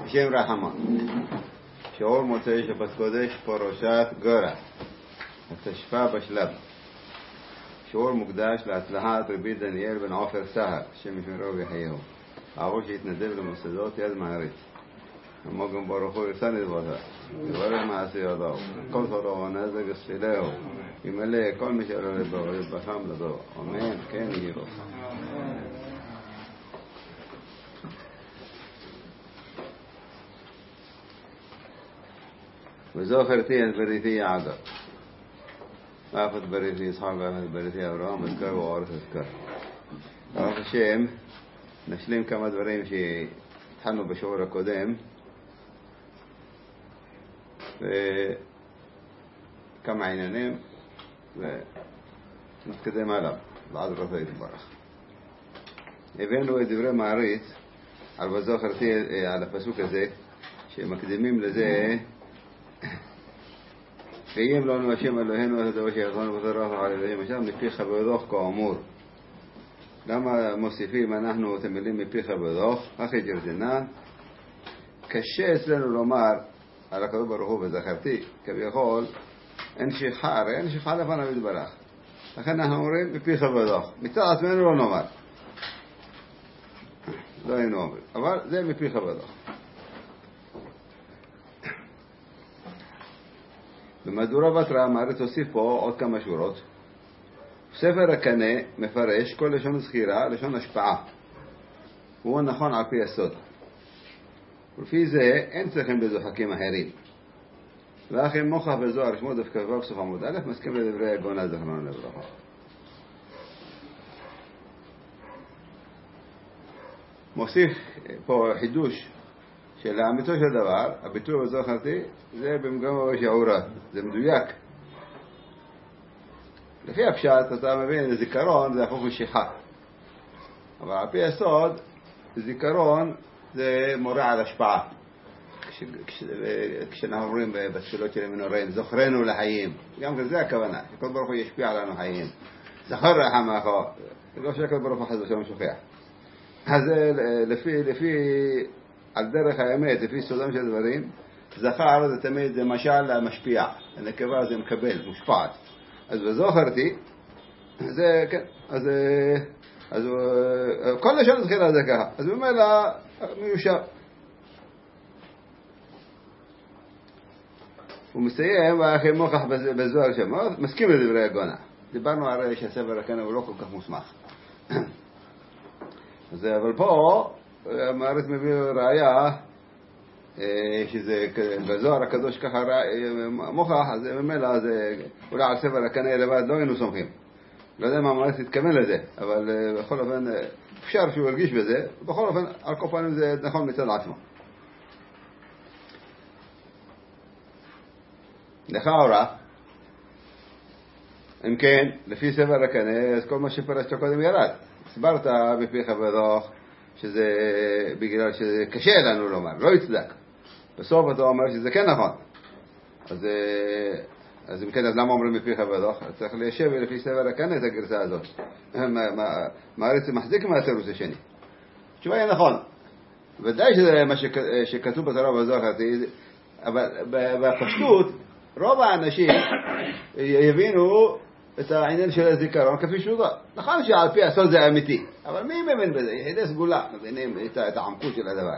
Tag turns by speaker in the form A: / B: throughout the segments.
A: בשם רחמן. שיעור מוצאי שבת קודש פרשת גורח, התשפ"א בשלב. שיעור מוקדש להצלחת רבי דניאל בן עופר סהר, השם ישמרו ויחייהו, העבור שהתנדב למוסדות יד מערית. כמו גם ברוך הוא יסן ידבותיו, יברך מעשי ידו, כל תורו ונזק יספילהו, ימלא כל מי שלא לבו ויתבחם לדו. אמן, כן יהי רוב. וזוכרתי את בריתי יעקב, ואף את בריתי יצחק ואף את בריתי אברהם, אזכר ואורח אזכר. ברוך השם, נשלים כמה דברים שהתחלנו בשיעור הקודם, וכמה עניינים, ונתקדם הלאה, ועד רצה יתברך. הבאנו את דברי מעריץ על וזוכרתי, על הפסוק הזה, שמקדימים לזה, קיים לנו השם אלוהינו את הדבר שיחזרנו ותרח על אלוהים השם מפיך בדוח כאמור. למה מוסיפים אנחנו את המילים מפיך בדוח? אחי ג'רזינה, קשה אצלנו לומר על הקדוש ברוך הוא וזכרתי, כביכול אין שכחה לפניו יתברך, לכן אנחנו אומרים מפיך בדוח. מצד עצמנו לא נאמר, לא היינו אומרים, אבל זה מפיך בדוח. במהדורה בתרא מעריץ הוסיף פה עוד כמה שורות. ספר הקנה מפרש כל לשון זכירה לשון השפעה, והוא נכון על פי הסוד, ולפי זה אין צריכים בזוחקים אחרים. ואחי מוכח בזוהר שמו דף כ"ו בסוף עמוד א' מסכים לדברי הגאון זיכרונו לברכה. מוסיף פה חידוש של האמיתו של דבר, הביטוי וזוכרתי, זה במגמה ושיעורה, זה מדויק. לפי הפשט אתה מבין, זיכרון זה הפוך משיכה. אבל על פי הסוד, זיכרון זה מורה על השפעה. כשאנחנו אומרים בתפילות של המנוראים, זוכרנו לחיים. גם כזה הכוונה, שכל ברוך הוא ישפיע עלינו חיים. זכר רחמך, לא שכל ברוך הוא חזר שלום שוכח. אז לפי על דרך האמת, לפי סודם של דברים, זכר זה תמיד זה משל משפיע, הנקבה זה מקבל, מושפעת. אז וזוכרתי, זה כן, אז כל לשון זכירה זה ככה, אז במילא מיושב. הוא מסיים, ואחי מוכח בזוהר שמות, מסכים לדברי הגאון. דיברנו הרי שהספר הקנה הוא לא כל כך מוסמך. אבל פה, המעריץ מביא ראיה, שזה בזוהר הקדוש ככה מוכח, אז ממילא, אולי על ספר הקנה לבד לא היינו סומכים. לא יודע מה המעריץ התכוון לזה, אבל בכל אופן, אפשר שהוא הרגיש בזה, בכל אופן, על כל פעמים זה נכון מצד עצמו. לכאורה, אם כן, לפי ספר הקנה, אז כל מה שפרשת קודם ירד. הסברת בפיך בדוח, שזה בגלל שזה קשה לנו לומר, לא יצדק. בסוף אתה אומר שזה כן נכון. אז אם כן, אז למה אומרים בפיך בדוח? צריך ליישב לפי ספר הקנה את הגרסה הזאת. מעריץ מחזיק מהתירוץ השני. התשובה היא נכון. ודאי שזה מה שכתוב בתורה וזוכרתי, אבל בפשטות, רוב האנשים יבינו את העניין של הזיכרון כפי שהוא לא. נכון שעל פי הסוד זה אמיתי, אבל מי מבין בזה? יחידי סגולה מבינים את העמקות של הדבר.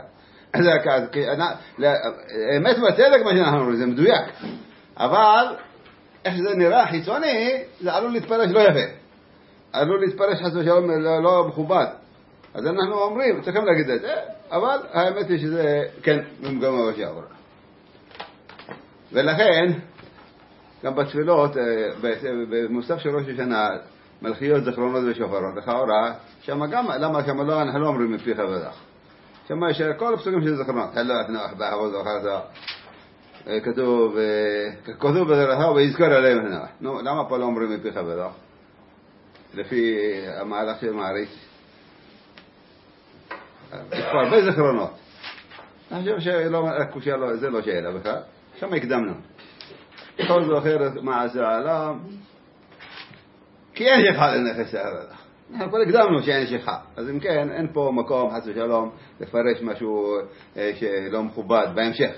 A: אמת בצדק מה שאנחנו אומרים, זה מדויק. אבל איך שזה נראה חיצוני, זה עלול להתפרש לא יפה. עלול להתפרש חס ושלום לא מכובד. אז אנחנו אומרים, צריכים להגיד את זה, אבל האמת היא שזה כן ממגמה ושיעור. ולכן, גם בתפילות, במוסף של ראש השנה, מלכיות, זכרונות ושופרות, לכאורה, שמה גם, למה שמה לא, אנחנו לא אומרים מפיך בדח. שמה יש כל הפסוקים של זכרונות, הלא אתנוח בעבוד ואחרתה, כתוב בדרכה ויזכור עליהם הנוח. נו, למה פה לא אומרים מפיך בדח? לפי המהלך של מעריץ. יש פה הרבה זכרונות. אני חושב שזה לא שאלה בכלל, שם הקדמנו. כל זוכר מעשה העולם, כי אין שכחה לנכס הערדה. אנחנו כבר הקדמנו שאין שכחה, אז אם כן, אין פה מקום, חס ושלום, לפרש משהו שלא מכובד בהמשך.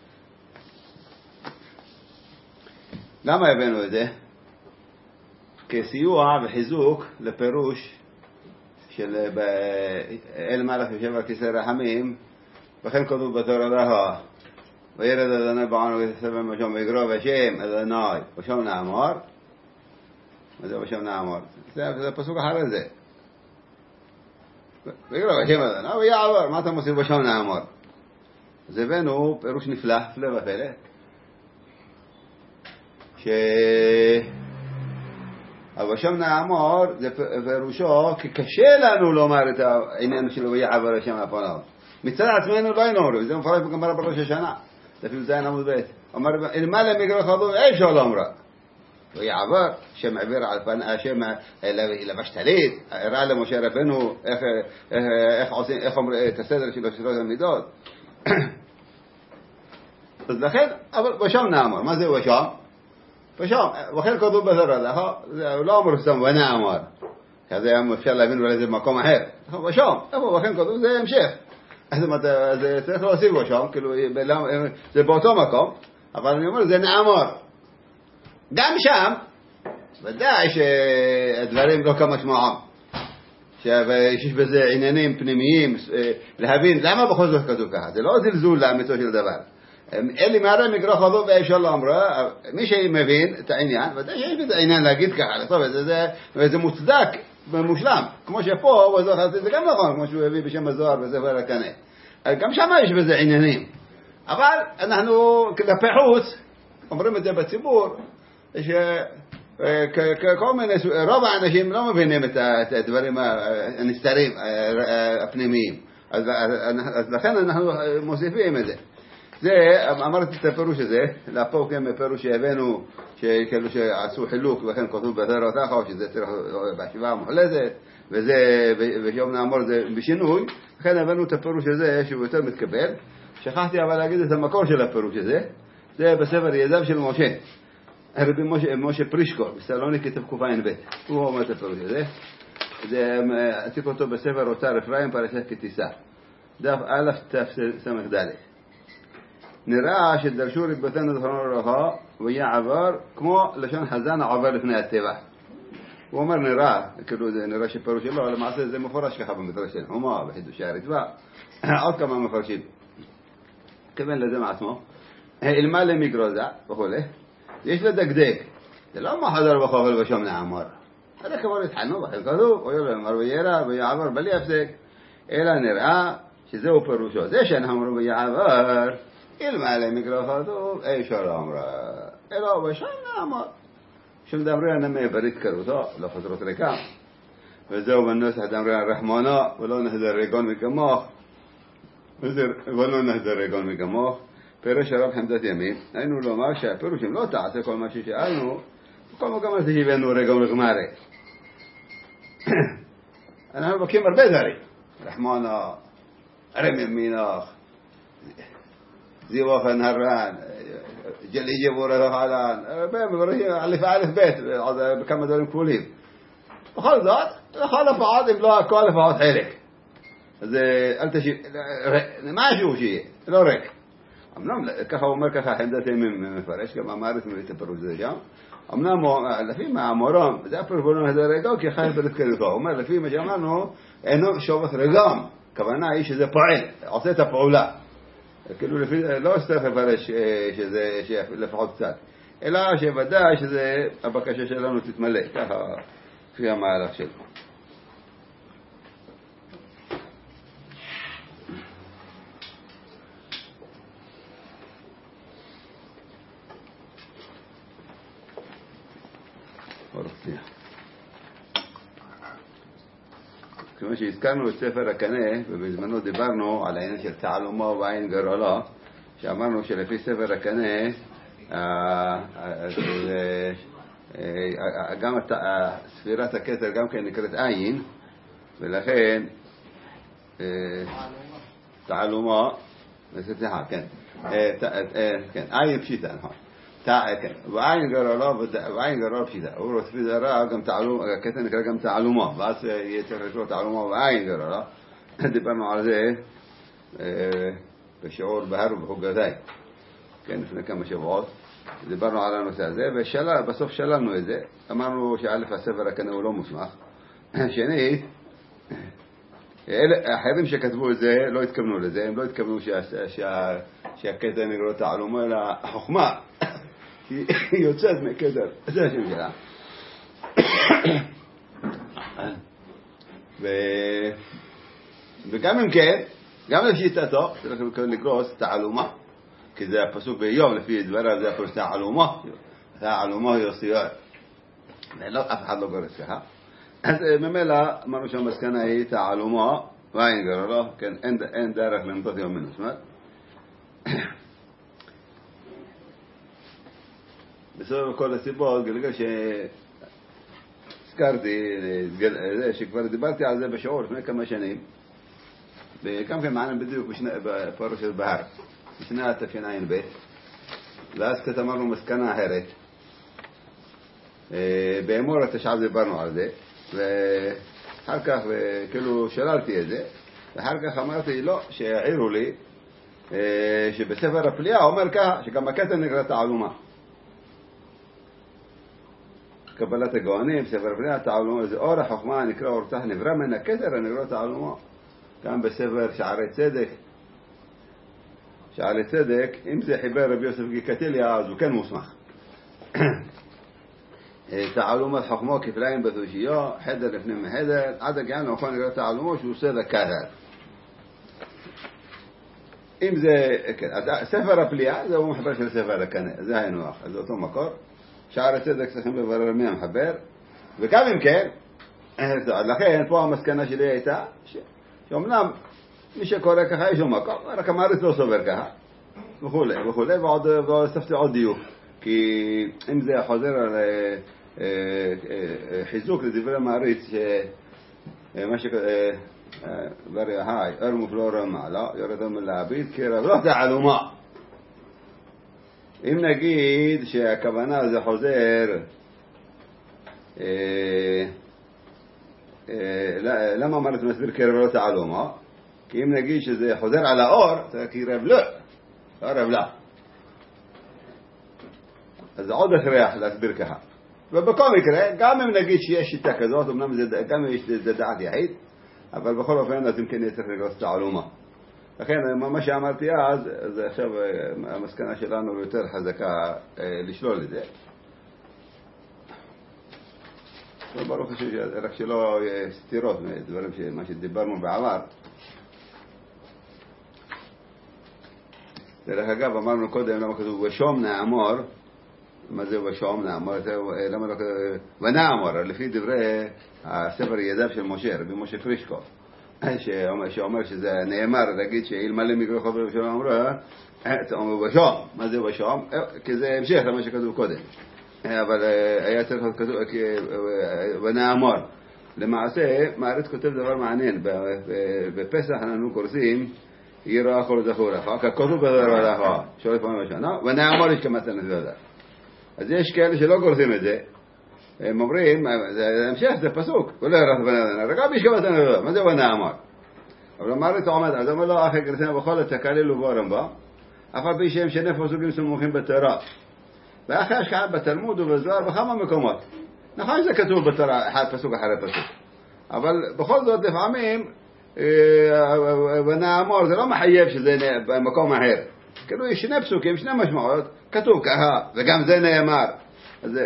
A: למה הבאנו את זה? כסיוע וחיזוק לפירוש של אל מלך יושב על כיסא רחמים, וכן כתוב בתורה לה, וירד אדוני בענו ויתסבב משום ויגרוב השם אדוני ושם נאמר. מה זה ושם נאמר? זה פסוק אחרי זה. ויגרוב השם אדוני ויעבר, מה אתה מוסיף ושם נאמר? אז הבאנו פירוש נפלא, הפלא ופלא, ושם נאמר זה פירושו כי קשה לנו לומר את העניין שלו ויעבר השם על פניו. מצד עצמנו לא היינו אומרים, זה מפרש בגמרא בראש השנה, לפי זין עמוד ב', אומר אלמלא מגרח חדור אי אפשר לומר ויעבר, שם עבר על פניו, השם לבש טלית, הראה למשה רבנו איך אומרים את הסדר של שלוש המידות. אז לכן, אבל ושם נאמר, מה זה ושם? ושם, וכן כתוב בתורה, הוא לא אומר סתם ונאמר, כזה אפשר להבין אולי זה במקום אחר, ושם, וכן כתוב זה המשך, אז צריך להוסיף ושם, כאילו זה באותו מקום, אבל אני אומר זה נאמר, גם שם, ודאי שהדברים לא כמשמעם, שיש בזה עניינים פנימיים, להבין למה בכל זאת כתוב ככה, זה לא זלזול לאמיתו של דבר. אלי מהרי מגרח חדור ואפשר לא אמרה, מי שמבין את העניין, ודאי שיש את העניין להגיד ככה, וזה מוצדק ומושלם, כמו שפה, זה גם נכון, כמו שהוא הביא בשם הזוהר בספר הקנה. גם שם יש בזה עניינים. אבל אנחנו כלפי חוץ, אומרים את זה בציבור, שכל מיני, רוב האנשים לא מבינים את הדברים הנסתרים, הפנימיים. אז לכן אנחנו מוסיפים את זה. זה, אמרתי את הפירוש הזה, לפה כן פירוש שהבאנו, שכאילו שעשו חילוק, וכן כתוב בתורה אותך, או שזה צריך בהשיבה המוחלטת, וזה, ושום נאמר זה בשינוי, לכן הבאנו את הפירוש הזה שהוא יותר מתקבל. שכחתי אבל להגיד את המקור של הפירוש הזה, זה בספר ידיו של משה, הרבי משה פרישקול, בסלוניקי תקע"ב, הוא אומר את הפירוש הזה, עשיתי אותו בספר אוצר אפרים פרשת כי תישא, דף א' תס"ד. נראה שדרשו רבותינו זכרונו לברכה ויעבר כמו לשון חזן העובר לפני הטבע. הוא אומר נראה, כאילו זה נראה שפירוש שלו, למעשה זה מפורש ככה במדרש של חומה בחידושי הרצפה, עוד כמה מפרשים. כיוון לזה מעצמו, אלמלא מגרוזה וכו', יש לדקדק, זה לא מה חזר בחובל ושם נאמר. זה כבר התחנו בחלקתו, ויאמר וירא ויעבר בלי הפסק, אלא נראה שזהו פירושו. זה שאנחנו אומרים ויעבר, אלמלא מגרח חדור אי אפשר לאמרה, אלא ושם נאמר. שמדברים נמי ברית קרותו, לא חזרות ריקם, וזהו בנוסח דמרי על רחמונו, ולא נחזר רגון מכמוך, ולא נחזר רגון מכמוך, פירוש הרב חמדת ימים, היינו לומר שהפירוש אם לא תעשה כל מה ששאלנו, כל מקום הזה שהבאנו רגון לגמרי. אנחנו מבקשים הרבה דברים, רחמונו, הרם ימינוך, זיווח הנהרן, ג'לי ג'בור הרחלן, א' ב', בכמה דברים כפולים. בכל זאת, לכל הפעות, אם לא הכל לפעות חלק. אז אל תשיב, משהו שיהיה, לא ריק. אמנם, ככה הוא אומר ככה, חמדת ימים מפרש, גם אמרת מביא את הפירוש הזה שם. אמנם, לפי מהמורום, זה הפירוש בנו הזה רגום, כי חי ברית קרותו. הוא אומר, לפי מה שאמרנו, אינו שובך רגום. הכוונה היא שזה פועל, עושה את הפעולה. כאילו לפי, לא צריך לפרש שזה לפחות קצת, אלא שוודאי שזה הבקשה שלנו תתמלא, ככה לפי המהלך שלו. כמו שהזכרנו את ספר הקנה, ובזמנו דיברנו על העניין של תעלומה ועין גרעלה, שאמרנו שלפי ספר הקנה, גם ספירת הכתר גם כן נקראת עין, ולכן תעלומה, סליחה, כן, עין פשיטה, נכון. בעין גרור פשיטה, הוא רוצה פשיטה גם תעלומה, קטן נקרא גם תעלומה, ואז יהיה צריך לקרוא תעלומה בעין גרור, דיברנו על זה בשיעור בהר ובחוגתי, כן, לפני כמה שבועות, דיברנו על הנושא הזה, ובסוף שללנו את זה, אמרנו שא' הספר הכנה הוא לא מוסמך, שנית, האחרים שכתבו את זה לא התכוונו לזה, הם לא התכוונו שהכתר נקרא תעלומה, אלא החוכמה, היא יוצאת מכתר, זה השם שלה. וגם אם כן, גם לשיטתו, צריך לקרוא תעלומה, כי זה הפסוק באיוב, לפי דבריו זה הפסוק תעלומה יוסייה. אף אחד לא גורס ככה. אז ממילא אמרנו שהמסקנה היא תעלומה, ואין גררו, כן, אין דרך לנטות יום מינוס. בסוף כל הסיבות, גלגל שהזכרתי, שכבר דיברתי על זה בשיעור לפני כמה שנים, וכמה כן מעניין בדיוק בפרשת בהר, בשנת תשע"ב, ואז קצת אמרנו מסקנה אחרת. באמור התשע"ב דיברנו על זה, ואחר כך כאילו שללתי את זה, ואחר כך אמרתי לא, שהעירו לי שבספר הפליאה אומר ככה, שגם הכתר נקרא תעלומה. קבלת הגאונים, ספר הפליאה, תעלומה, זה אור החוכמה נקרא אורצח נברא מן הכתר נקרא תעלומה. גם בספר שערי צדק, שערי צדק, אם זה חיבר רבי יוסף גיקטליה, אז הוא כן מוסמך. תעלומת חוכמו כפליים בתושייה, חדר לפני מחדר, עד הגענו נכון נקרא תעלומו שהוא סדר כתר. אם זה, ספר הפליאה, זה הוא מחבר של ספר הכנה, זה היינו אחר, זה אותו מקור. שערי צדק צריכים לברר מי המחבר, וגם אם כן, לכן פה המסקנה שלי הייתה, שאומנם מי שקורא ככה יש לו מקום, רק המעריץ לא סובר ככה, וכולי, ועוד הוספתי עוד דיוק, כי אם זה חוזר על חיזוק לדברי המעריץ, מה ברי ההי, ארמוף לא רמה, לא, יורדו מלהביט, כי רב לא תעלומה. אם נגיד שהכוונה זה חוזר, למה אמרת מסביר קרב לא תעלומה? כי אם נגיד שזה חוזר על האור, זה קרב לא, קרב לא. אז עוד הכרח להסביר ככה. ובכל מקרה, גם אם נגיד שיש שיטה כזאת, גם אם יש דעת יחיד, אבל בכל אופן, אז אם כן יצטרך לגרס תעלומה. לכן, מה שאמרתי אז עכשיו המסקנה שלנו יותר חזקה לשלול את זה. ברוך השם, רק שלא סתירות מדברים מה שדיברנו בעבר. דרך אגב, אמרנו קודם למה כתוב ושום נאמור, מה זה ושום נאמור? למה לא כתוב ונאמור, לפי דברי הספר ידיו של משה, רבי משה פרישקוף, שאומר שזה נאמר, להגיד שאלמלא מקרה חובר ושום אמרו, אתה אומר ושום, מה זה ושום? כי זה המשך למה שכתוב קודם. אבל היה צריך כתוב ונאמור. למעשה, מעריץ כותב דבר מעניין, בפסח אנחנו קורסים יראה הכל זכור לך, ככתוב בדבר לך, שואל פעם בשנה, ונאמור יש כמתן את זה. אז יש כאלה שלא קורסים את זה, הם אומרים, זה המשך, זה פסוק, ולא יראה בנאמור, רק יש כמתן את זה, מה זה ונאמור? אבל המעריץ עומד, אז אומר לו, אחי גרסנה בכל התקליל וברמב"ם, אף על פי שהם שני פסוקים סמוכים בתורה. ואחרי השקעה בתלמוד ובזוהר בכמה מקומות. נכון שזה כתוב בתורה, אחד פסוק אחרי פסוק. אבל בכל זאת לפעמים, ונאמור, זה לא מחייב שזה במקום אחר. כאילו יש שני פסוקים, שני משמעויות, כתוב ככה, וגם זה נאמר. אז זה...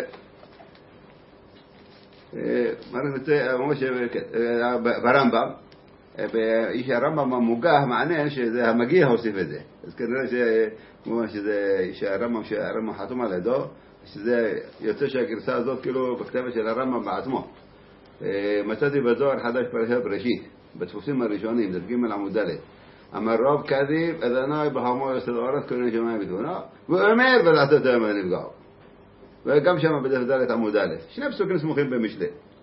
A: ממש ברמב"ם, איש הרמב"ם המוגה מעניין שזה המגיע הוסיף את זה. אז כנראה שהרמב"ם חתום על ידו, שזה יוצא שהגרסה הזאת כאילו בכתבת של הרמב"ם בעצמו. מצאתי בזוהר חדש פרשת בראשית, בדפוסים הראשונים, דף ג' עמוד ד'. אמר רב כדיב, אדוני בחמו יסוד הארץ כהנה שמיים בתבונה, ואומר ולעשות היום הנפגעו. וגם שם בדף ד' עמוד ד'. שני פסוקים סמוכים במשלי.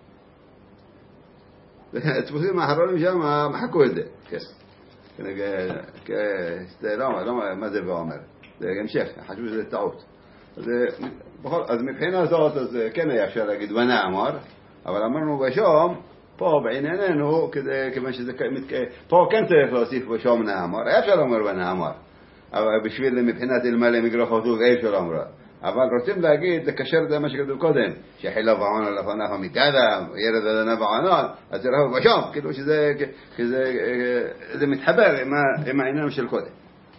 A: הדפוסים האחרונים שם מחקו את זה. כן. לא, מה זה ואומר? זה המשך, חשבו שזה טעות. אז מבחינה זאת, אז כן היה אפשר להגיד ונאמר, אבל אמרנו בשום, פה בענייננו, כיוון שזה, פה כן צריך להוסיף בשום נאמר, היה אפשר לומר ונאמר, אבל בשביל מבחינת אלמלא מגרח חטוב אי אפשר לומר. אבל רוצים להגיד, לקשר את זה מה שכתוב קודם, שחילה ועונה לפניך מקדם, ירד אדנה בעונות, אז זה רוב בשום, כאילו שזה מתחבר עם העניין של קודם.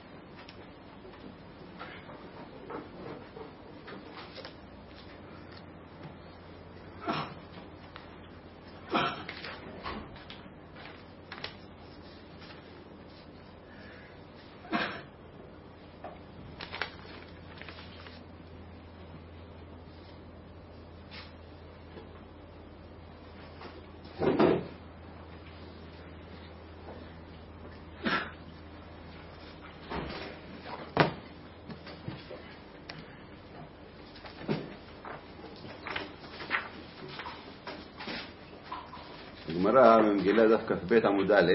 A: הגמרא במגילה דף כ"ב עמוד א',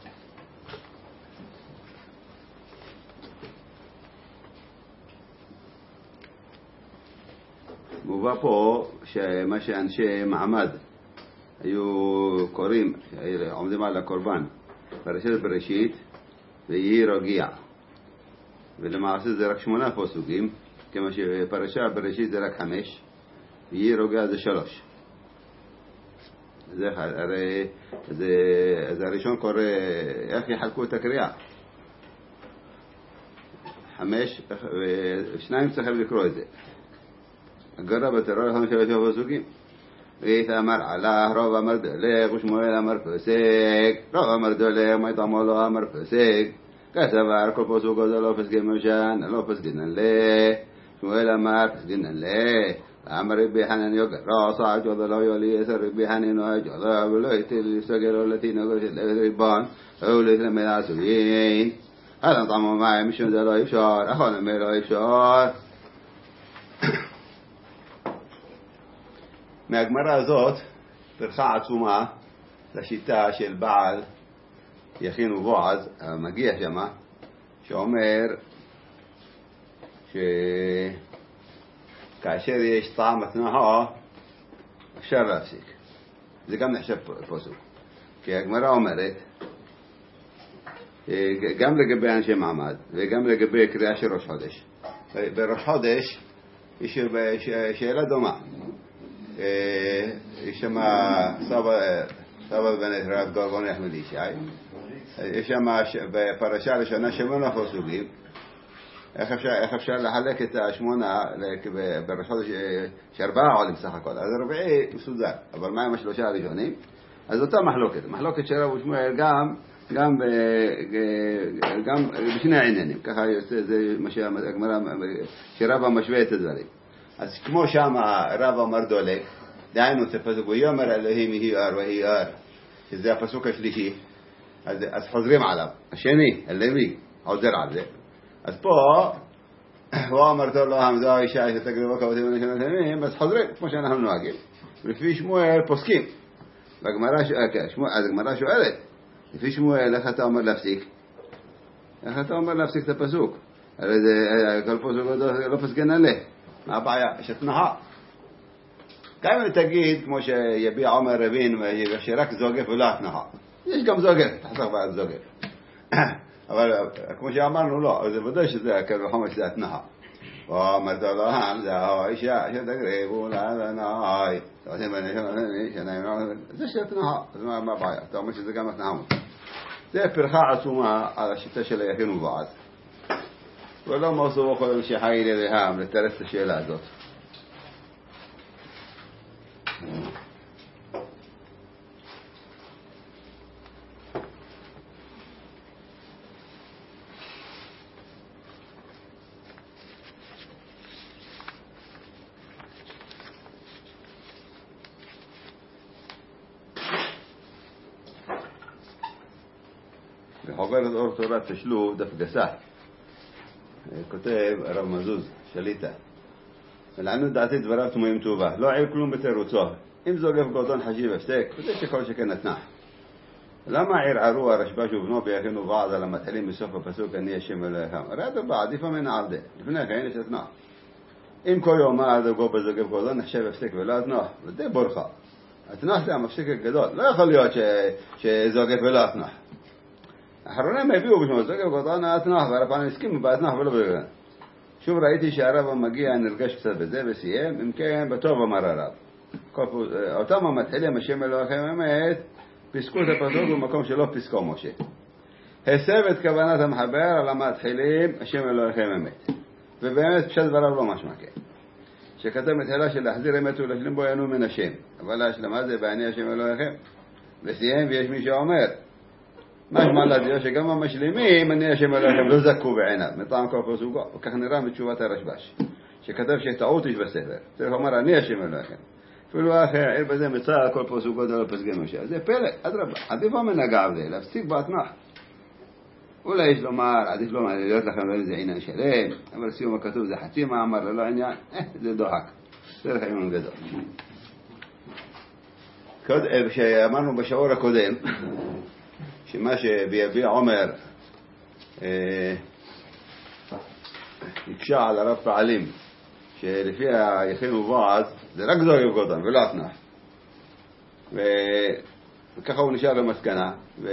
A: מובא פה שמה שאנשי מעמד היו קוראים, עומדים על הקורבן, פרשת בראשית ויהי רגיע, ולמעשה זה רק 8 פסוקים, כמו שפרשת בראשית זה רק 5, ויהי רגיע זה 3. אז הראשון קורא, איך יחלקו את הקריאה? 5, ו2 צריכים לקרוא את זה. הגרא בתורה 5 פסוקים. ואמר עלה, רב אמר דולך, ושמואל אמר פסק, רב אמר דולך, מה יתאמו לו אמר פסק, כסבר כל פסוק הזה לא פסק משן, לא פסקינן לה, שמואל אמר פסקינן לה, אמר רבי חנן יוגר, רעסה ג'ודה לא יולי יסר רבי חנן ג'ודה, ולא יתל לסגר ולתי נגוש את ריבן, או לתלמד עשויין, אז נטעמו מים, משום זה לא אפשר, אחון אמר לא אפשר. מהגמרא הזאת פרחה עצומה לשיטה של בעל יכין ובועז, המגיע שמה, שאומר שכאשר יש טעם התנאה אפשר להפסיק. זה גם נחשב פסוק, כי הגמרא אומרת גם לגבי אנשי מעמד וגם לגבי קריאה של ראש חודש. בראש חודש יש שאלה דומה. יש שם סבא בן עזרא גרגון יחמד ישי, יש שם בפרשה הראשונה 8 פסוקים. איך אפשר לחלק את 8 בראש חודש? 4 עולים סך הכל, אז 4 מסודר, אבל מה עם 3 הראשונים? אז אותה מחלוקת של רב ושמואל גם בשני העניינים, ככה זה מה שהגמרא שרבא משווה את הדברים. אז כמו שם רב אמר דולק, דהיינו זה פסוק ויאמר אלוהים יהי אור ויהי אור, שזה הפסוק השלישי, אז חוזרים עליו. השני, הלוי, עוזר על זה. אז פה הוא אמר לו המזוהה אישה שתקריבו כבודים ונשמתמים, אז חוזרים כמו שאנחנו נוהגים. לפי שמואל פוסקים. אז הגמרא שואלת, לפי שמואל איך אתה אומר להפסיק? איך אתה אומר להפסיק את הפסוק? הרי זה כל פסוק לא פסקן עליה. מה הבעיה? יש התנאה. גם אם תגיד, כמו שיביע עומר רבין, שרק זוגף ולא התנאה. יש גם זוגף, תחסך בעד זוגף. אבל כמו שאמרנו, לא, זה ודאי שזה הקל וחומש, זה התנאה. ואומרת אלוהם, זה האישה שתקריבו לאדוני. זה שהתנאה, אז מה הבעיה? אתה אומר שזה גם התנאה. זה פרחה עצומה על השיטה של יכין ובועז. ולא מוסו בכל שחי להם לתרץ את השאלה הזאת. בחוברת אור תורת תשלוב דף גסה כותב הרב מזוז שליטה, ולענו דעתי דבריו תמוהים טובה, לא עיר כלום בתירוצו, אם זוגף גודון חשיב הפסק, וזה שכל שכן נתנה. למה ערערו הרשב"ש ובנו ביכין ובועז על המתחילים בסוף הפסוק אני השם אלוהיכם? הרי אדרבה עדיפה מן על זה, לפני כן יש התנאה. אם כל יום מה עד הגור בזוגב כל זמן נחשב הפסק ולא התנוח, ודי בורחה. התנוח זה המפסק הגדול, לא יכול להיות שזוגב ולא התנוח. האחרונים הביאו בשמו זוגב כל זמן התנוח, והרבנים הסכימו בהתנוח ולא בזוגב. שוב ראיתי שהרב המגיע נרגש קצת בזה וסיים, אם כן בטוב אמר הרב. אותם המתחילים השם אלוהיכם אמת, פסקו את הפסוק במקום שלא פסקו משה. הסב את כוונת המחבר על המתחילים השם אלוהיכם אמת. ובאמת פשט דבריו לא משמע כן. שכתב מתחילה של להחזיר אמת ולהשלים בו ינו מן השם. אבל ההשלמה זה בעני השם אלוהיכם. וסיים ויש מי שאומר, משמע לדיו שגם המשלימים אני השם אלוהיכם לא זכו בעיניו, מטעם כל פסוקו. וכך נראה מתשובת הרשב"ש. שכתב שטעות יש בספר. צריך לומר אני השם אלוהיכם. אפילו אחר, עיר בזה מצא כל פסוקו דלו פסגי משה. זה פלא, אדרבה. עדיף לא מנגע בזה, להפסיק בהתנח. אולי יש לומר, עדיף לא להיות לכם לא איזה עניין שלם, אבל סיום הכתוב זה חצי מאמר ללא עניין, זה דוחק. זה לך עניין גדול. כשאמרנו בשיעור הקודם, שמה שביביע עומר הקשה על הרב פעלים, שלפי היחין ובועז, זה רק זוהר גודן ולא התנח. וככה הוא נשאר למסקנה,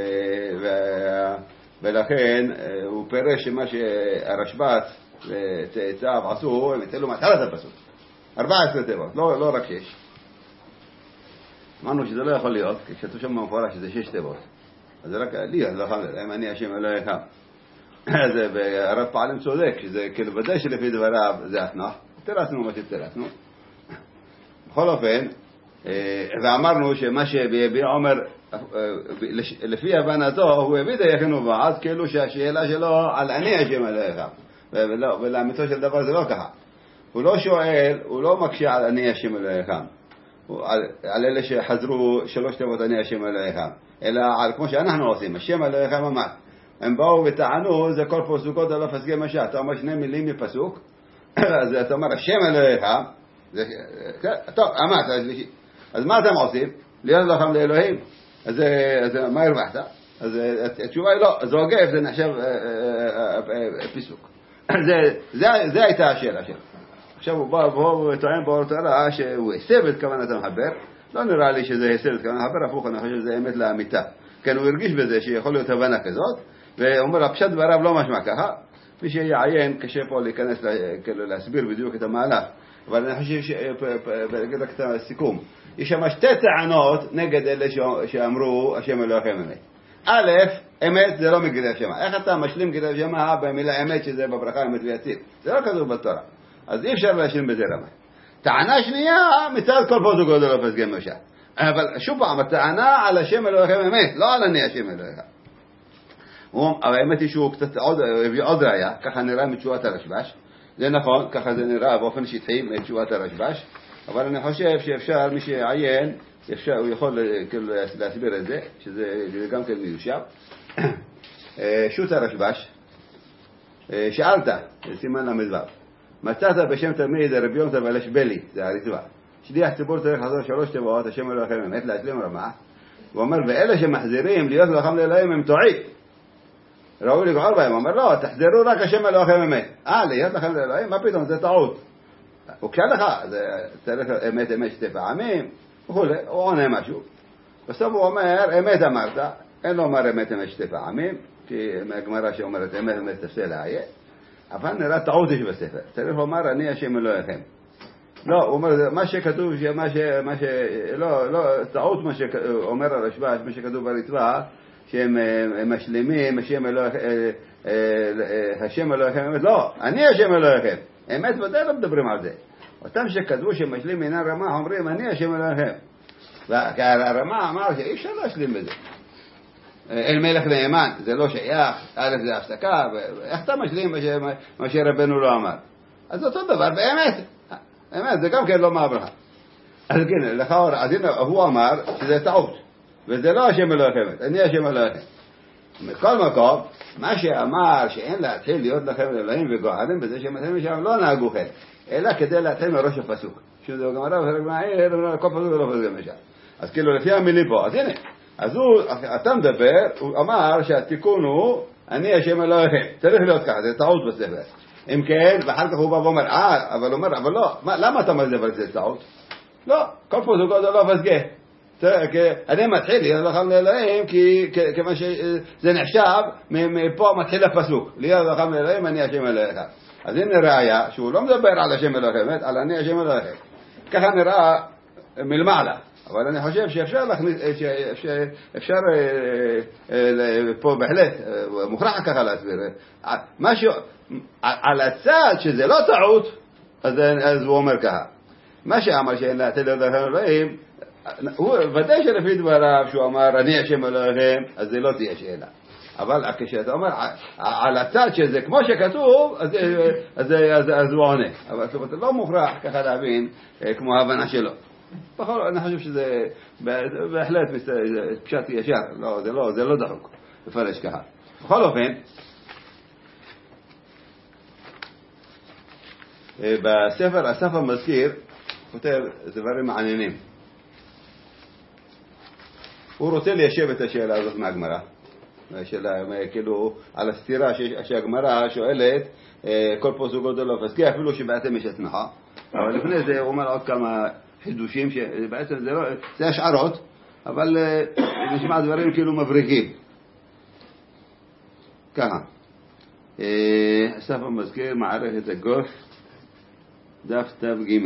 A: ולכן הוא פירש שמה שהרשב"ץ וצאצאיו עשו, הם התחילו מהתחלת הפסוק. 14 תיבות, לא רק 6. אמרנו שזה לא יכול להיות, כי כשכתוב שם במפורש שזה 6 תיבות. אז זה רק לי, אז לא יכול להיות, אם אני השם אלוהיך. אז הרב פעלים צודק, שזה כאילו ודאי שלפי דבריו זה התנח. תרסנו מה שתרסנו. בכל אופן, ואמרנו שמה שביביע עומר, לפי הבנתו, הוא הביא את היחין ובועז, כאילו שהשאלה שלו על אני השם אלוהיך. ולאמיתו של דבר זה לא ככה. הוא לא שואל, הוא לא מקשה על אני השם אלוהיך. על אלה שחזרו 3 תיבות אני השם אלוהיך. אלא על כמו שאנחנו עושים, השם אלוהיך ממש. הם באו וטענו, זה כל פסוקות על הפסגי משה. אתה אומר 2 מילים מפסוק, אז אתה אומר השם אלוהיך, טוב, אמרת, אז מה אתם עושים? להיות לכם לאלוהים. אז מה הרווחת? אז התשובה היא לא, זה עוגף, זה נחשב פיסוק. זה הייתה השאלה שלו. עכשיו הוא בא והוא טוען באורתרה שהוא הסב את כוונת המחבר. לא נראה לי שזה הסב את כוונת המחבר, הפוך, אני חושב שזה אמת לאמיתה. כן, הוא הרגיש בזה שיכול להיות הבנה כזאת, ואומר, הפשט דבריו לא משמע ככה. מי שיעיין, קשה פה להיכנס, להסביר בדיוק את המהלך. אבל אני חושב להגיד רק את הסיכום. יש שם 2 טענות נגד אלה שאמרו השם אלוהיכם אמת. א', אמת זה לא מגילוי שמה. איך אתה משלים גילוי שמה במילה אמת שזה בברכה אמת ויציב? זה לא כתוב בתורה. אז אי אפשר להשלים בזה רמה. טענה שנייה מצד כל פסוק גודל פסגי משה. אבל שוב פעם, הטענה על השם אלוהיכם אמת, לא על אני השם אלוהיך. אבל האמת היא שהוא קצת הביא עוד ראיה, ככה נראה מתשובת הרשב"ש. זה נכון, ככה זה נראה באופן שטחי מתשובת הרשב"ש. אבל אני חושב שאפשר, מי שיעיין, הוא יכול להסביר את זה, שזה גם כן מיושב. שו"ת הרשב"ש, שאלת, סימן למדבר, מצאת בשם תלמיד רבי יום טוב אלשבלי, זה הריטב"א, שליח ציבור צריך לחזור 3 תיבות, השם אלוהיכם אמת, להשלים רמה, הוא אומר, ואלה שמחזירים להיות לכם לאלוהים הם טועים. ראוי לגעור בהם, הוא אומר, לא, תחזרו רק השם אלוהיכם אמת. להיות לכם לאלוהים, מה פתאום, זה טעות. הוא קשה לך, צריך אמת 2 פעמים, הוא עונה משהו. בסוף הוא אומר, אמת אמרת, אין לו אומר אמת 2 פעמים, כי מהגמרא שאומרת אמת תפסה לאיה, אבל נראה טעות יש בספר. צריך לומר, אני השם אלוהיכם. לא, הוא אומר, מה שכתוב, לא, טעות מה שאומר הרשב"ש, מה שכתוב בריטב"א, שהם משלימים, השם אלוהיכם אמת, לא, אני השם אלוהיכם. אמת ודאי לא מדברים על זה. אותם שכתבו שמשלים מן הרמה אומרים אני השם אלוהיכם. והרמה אמר שאי אפשר להשלים בזה. אל מלך נאמן, זה לא שייך, א' זה הפסקה, איך אתה משלים מה שרבנו לא אמר? אז אותו דבר באמת, אמת, זה גם כן לא מהברכה. אז כן, לכאורה, אז הנה הוא אמר שזה טעות, וזה לא השם אלוהיכם, אני השם אלוהיכם. מכל מקום, מה שאמר שאין להתחיל להיות לכם אלוהים וגואלים בזה שמתחילים שם לא נהגו כן, אלא כדי להתחיל מראש הפסוק. שזה גמרא וחלק מהעיר, כל פסוק ולא פסוק משם. אז כאילו לפי המילים פה, אז הנה, אז אתה מדבר, הוא אמר שהתיקון הוא, אני השם אלוהיכם. צריך להיות ככה, זה טעות בספר. אם כן, ואחר כך הוא בא ואומר, אבל לא, למה אתה אומר זה טעות? לא, כל פסוק לא פסגה. אני מתחיל להיות לכם לאלוהים, כיוון שזה נחשב, מפה מתחיל הפסוק. להיות לכם לאלוהים, אני השם אלוהיך. אז הנה ראיה, שהוא לא מדבר על השם אלוהיכם, על אני השם אלוהיכם. ככה נראה מלמעלה. אבל אני חושב שאפשר להכניס, שאפשר פה בהחלט, מוכרח ככה להסביר. משהו, על הצד שזה לא טעות, אז הוא אומר ככה. מה שאמר שאין להתל להיות לכם אלוהים, הוא ודאי שלפי דבריו שהוא אמר אני השם אלוהיכם, אז זה לא תהיה שאלה. אבל כשאתה אומר על הצד שזה כמו שכתוב, אז הוא עונה. אבל זאת אומרת, לא מוכרח ככה להבין כמו ההבנה שלו. בכל אני חושב שזה בהחלט פשט ישר, זה לא דחוק לפרש ככה. בכל אופן, בספר אסף המזכיר כותב דברים מעניינים. הוא רוצה ליישב את השאלה הזאת מהגמרא, כאילו על הסתירה שהגמרא שואלת כל פסוק גודל לא פסקי, אפילו שבעצם יש הסמכה. אבל לפני זה הוא אומר עוד כמה חידושים שבעצם זה השערות, אבל נשמע דברים כאילו מבריקים. ככה, אסף המזכיר מערכת הגוש, דף תו ג'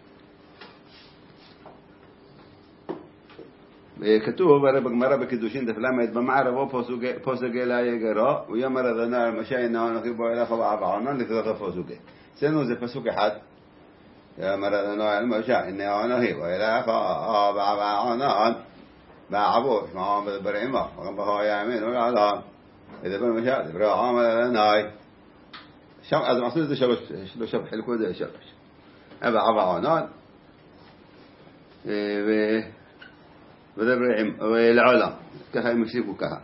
A: כתוב הרי בגמרא בקידושין דף למד במערבו פוסק אלי גרו ויאמר אדוני על משה הנה אנוכי בוא אליך בעבענן לפתח פסוקי. אצלנו זה פסוק אחד, יאמר אדוני על משה הנה אנוכי בוא אליך בעבענן בעבור שמעון מדבר עמו ורבו יאמין ולעולם ידבר משה דברי עמל אדוני. שם אז עשו את זה שלוש חלקו את זה שלוש בעבענן ודברים לעולם, ככה הם הפסיקו ככה.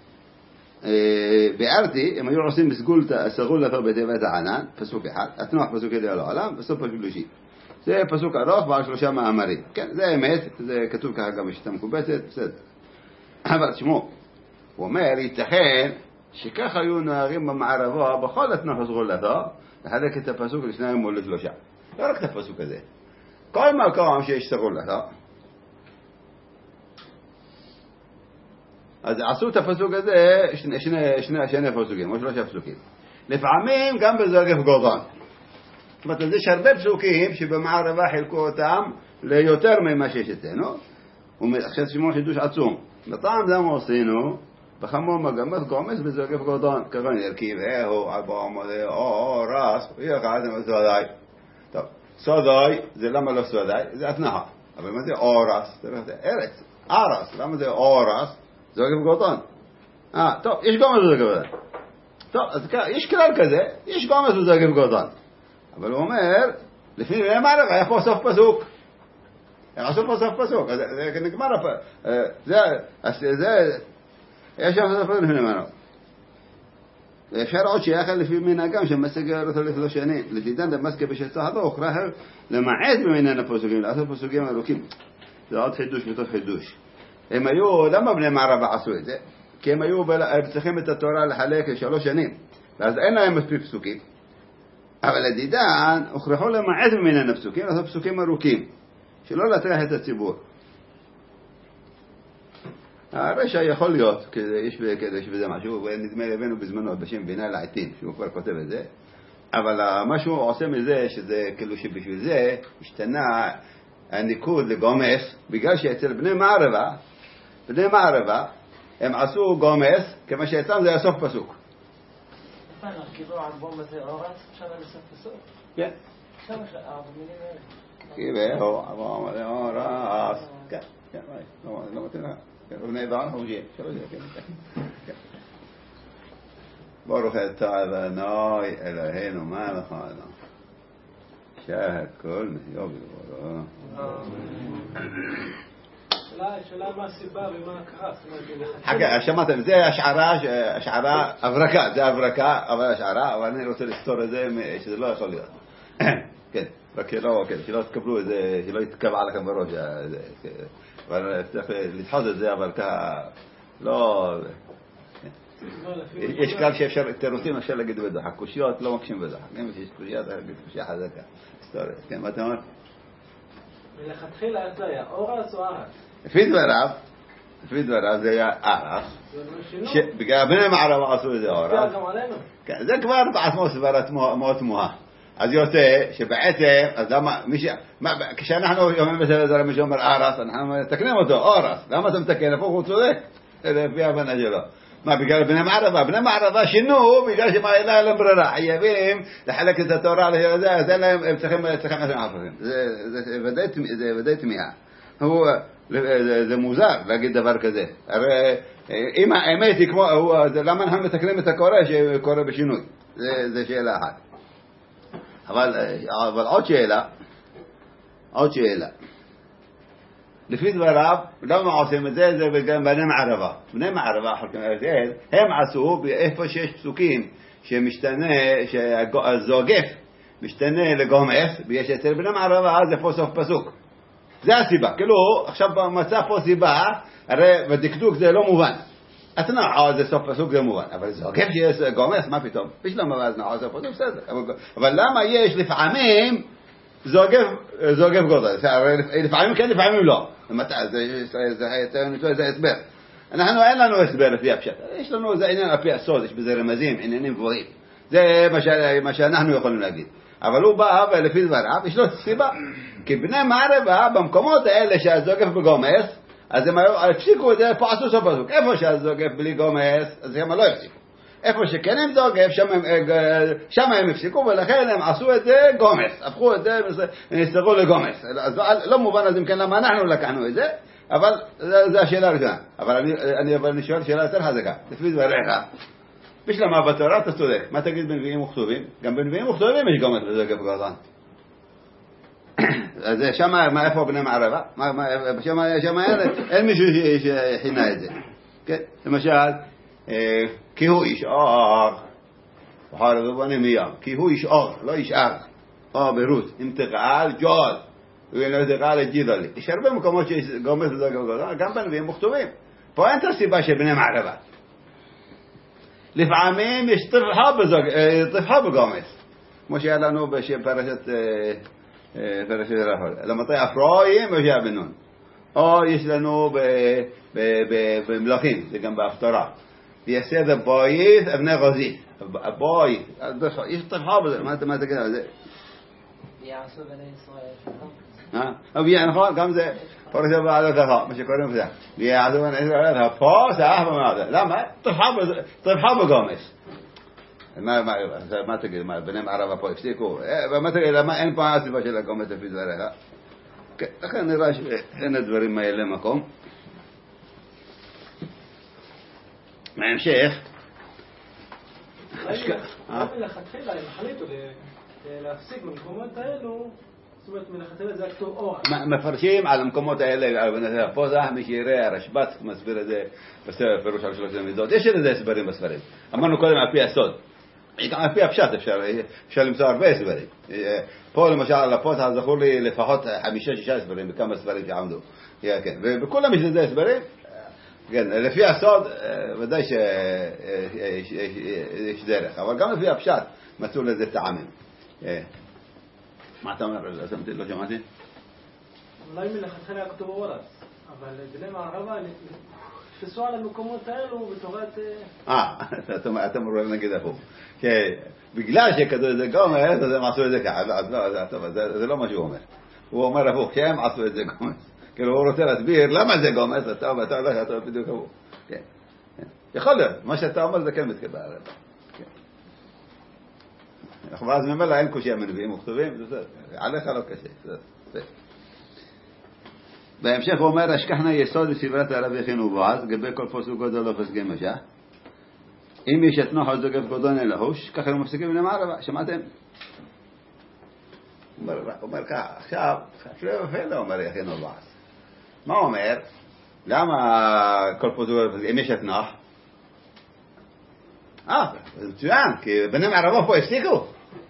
A: ביארתי, הם היו עושים סגול לתור בתיבת הענן, פסוק אחד, התנוח פסוק ידי לעולם, בסוף פסוק שלישי. זה פסוק ארוך בעל 3 מאמרים. כן, זה האמת, זה כתוב ככה גם בשיטה מקובצת, בסדר. אבל תשמעו, הוא אומר, ייתכן שככה היו נוהגים במערבו, בכל התנוח סגול לתור, לחלק את הפסוק לשניים או לשלושה. לא רק את הפסוק הזה. כל מקום שיש סגול לתור, אז עשו את הפסוק הזה שני פסוקים, או 3 פסוקים. לפעמים גם בזוגף גודון. זאת אומרת, יש הרבה פסוקים שבמערבה חילקו אותם ליותר ממה שיש אצלנו. עכשיו תשמעו חידוש עצום. בטעם זה מה עשינו, בחמור מגמת גומס בזוגף גודון. כגון ירכיב, ארבע עמודי, או רס, ויחד עם סודאי. טוב, סודאי, זה למה לא סודאי? זה התנאה. אבל מה זה אורס? זה ארץ. ארס, למה זה אורס? זוגף גודון. טוב, יש גומס בזוגף גודון. טוב, אז יש כלל כזה, יש גומס בזוגף גודון. אבל הוא אומר, לפני מערב היה פה סוף פסוק. עשו פה סוף פסוק. אז זה נגמר, זה, יש שם סוף פסוק לפני מערב. אפשר עוד שיחד לפי מנהגם שמסגר אותו לפני שנים. לדידן דמסקה בשצחתו, הוכרח למעט במינן הפסוקים, לעשות פסוקים ארוכים. זה עוד חידוש בתוך חידוש. הם היו, למה בני מערבה עשו את זה? כי הם היו צריכים את התורה לחלק ל3 שנים, ואז אין להם מספיק פסוקים. אבל לדידן הוכרחו למעט ממינן הפסוקים, לעשות פסוקים ארוכים, שלא להטריח את הציבור. הרשע יכול להיות, יש בזה משהו, ונדמה לבנו בזמנו בשם בינה לעתים, שהוא כבר כותב את זה, אבל מה שהוא עושה מזה, שזה כאילו שבשביל זה השתנה הניקוד לגומס, בגלל שאצל בני מערבה, הם עשו גומס, כמה שאצלם זה היה סוף פסוק.
B: כאילו האלבום הזה אורס, עכשיו היה לסוף פסוק?
A: כן.
B: עכשיו יש המילים האלה.
A: כאילו, האלבום הזה אורס. כן, לא מתאים לך. ובני דען הוג'ים. כן. ברוך אתה אדוני אלוהינו מלך העולם. שהכל נהיה בדברו.
B: שאלה מה הסיבה ומה הקרה.
A: חכה, שמעתם, זה השערה, הברקה, זה הברקה, אבל השערה, אבל אני רוצה לסתור את זה, שזה לא יכול להיות. כן, רק שלא תקבלו את זה, שלא יתקבע לכם בראש, אבל צריך לדחות את זה, אבל ככה, לא... יש כלל שאפשר, תירוצים אפשר להגיד בדוחק, קושיות לא מקשים בדוחק, גם יש קושיה, אתה להגיד קושיה חזקה, היסטוריה, כן, מה אתה אומר?
B: מלכתחילה זה היה אורס או ארס?
A: לפי דבריו זה היה ארס, בגלל בני מערב עשו את זה אורס, זה כבר בעצמו סברת מאוד תמוהה, אז יוצא שבעצם, אז למה, כשאנחנו אומרים בסדר זה מישהו אומר ארס, אנחנו מתקנים אותו, אורס, למה אתה מתקן? איפה הוא צודק? לפי הבנה שלו. מה, בגלל בני מערבה? בני מערבה שינו בגלל שמה אין להם ברירה, חייבים לחלק את התורה לזה, אז אין להם, הם צריכים לעשות חפרים. זה ודאי תמיהה. זה מוזר להגיד דבר כזה. הרי אם האמת היא כמו, למה אנחנו מתקנים את הקורא שקורא בשינוי? זה שאלה אחת. אבל עוד שאלה. לפי דבריו, למה עושים את זה? זה גם בני מערבה. בני מערבה, הם עשו איפה שיש פסוקים שמשתנה, שהזוגף משתנה לגומס, ויש אצל בני מערבה, זה פה סוף פסוק. זה הסיבה. כאילו, עכשיו מצא פה סיבה, הרי בדקדוק זה לא מובן. התנועה זה סוף פסוק זה מובן, אבל זוגף שיש גומס, מה פתאום? בשלום אז נעשה סוף פסוק, בסדר. אבל למה יש לפעמים זוגף גודל? לפעמים כן, לפעמים לא. זה הסבר. אנחנו אין לנו הסבר לפי הפשט. יש לנו, זה עניין לפי הסוד, יש בזה רמזים, עניינים גבוהים. זה מה שאנחנו יכולים להגיד. אבל הוא בא ולפי דבריו, יש לו סיבה. כי בני מערבה, במקומות האלה שהזוגף בגומס, אז הם הפסיקו את זה, פה עשו סוף פסוק. איפה שהזוגף בלי גומס, אז הם לא הפסיקו. איפה שכן הם זוגף, שם הם הפסיקו, ולכן הם עשו את זה גומס. הפכו את זה, נסתרו לגומס. אז לא מובן אז אם כן למה אנחנו לקחנו את זה, אבל זו השאלה הראשונה. אבל אני שואל שאלה יותר חזקה. לפי דבריך, בשלמה בתורה אתה צודק. מה תגיד בנביאים וכתובים? גם בנביאים וכתובים יש גומס וזוגף גודל. אז שם, איפה בני מערבה? שם אין מישהו שחינה את זה. למשל, כי הוא איש אור, בחר רבוני מים, כי הוא איש אור, לא איש אר, אור ברות, אם תגעל ג'ול, ולא תגעל את ג'ידלי. יש הרבה מקומות שיש גומס וזוגף גודל, גם בנביאים וכתובים. פה אין את הסיבה של בני מערבה. לפעמים יש טפחה בגומס, כמו שהיה לנו בפרשת רחל. למתי אפרים וישע בן נון. או יש לנו במלכים, זה גם בהפטרה. ויעשה זה בויס אבני גזית. בויס, יש טפחה בזה, מה תגיד על זה?
B: יעשו בני ישראל.
A: נכון, גם זה פרשת בעדת לך, מה שקוראים לזה. ויעשו בני ישראל, פה זה אף במעדה. למה? טפחה בגומס. מה תגיד, בני מערבה פה הפסיקו? מה תגיד, למה אין פה הסיבה של הגומס לפי דבריך? לכן נראה שאין הדברים האלה מקום. מהמשך,
B: מלכתחילה הם החליטו להפסיק במקומות האלו, זאת אומרת מלכתחילה זה הכתוב אור.
A: מפרשים על המקומות האלה, פה זה מי שיראה, הרשב"ץ מסביר את זה בספר פירוש על 3 מידות, יש לזה הסברים בספרים. אמרנו קודם על פי הסוד. גם על פי הפשט אפשר למצוא הרבה הסברים. פה למשל על הפוסח זכור לי לפחות 5-6 הסברים בכמה ספרים שעמדו. ובכולם יש לזה הסברים. כן, לפי הסוד ודאי שיש דרך, אבל גם לפי הפשט מצאו לזה טעמים. מה אתה אומר? לא שמעתי?
B: אולי מלכתחילה הכתוב אורס, אבל בני מערבה תפסו על המקומות האלו בתורת...
A: אתה אומר נגיד הפוך. בגלל שכתוב זה גומס, אז הם עשו את זה ככה, זה לא מה שהוא אומר. הוא אומר הפוך, שהם עשו את זה גומס. כאילו הוא רוצה להסביר למה זה גומס, אתה יודע שאתה בדיוק הפוך. יכול להיות, מה שאתה אומר זה כן מתקבל. ואז ממילא אין קושי המנביאים וכתובים, עליך לא קשה. בהמשך הוא אומר, השכחנה יסוד בסברת הרב יכין ובועז, גבי כל פסוק גודל לא פסקי משך. אם יש את נוחו זוגף גודון אלהוש, ככה הם מפסיקים בני מערבה, שמעתם? הוא אומר ככה, עכשיו, לא אומר יכין ובועז. מה הוא אומר? למה כל פסוק גודל, אם יש את נוח? זה מצוין, כי בני מערבה פה הפסיקו.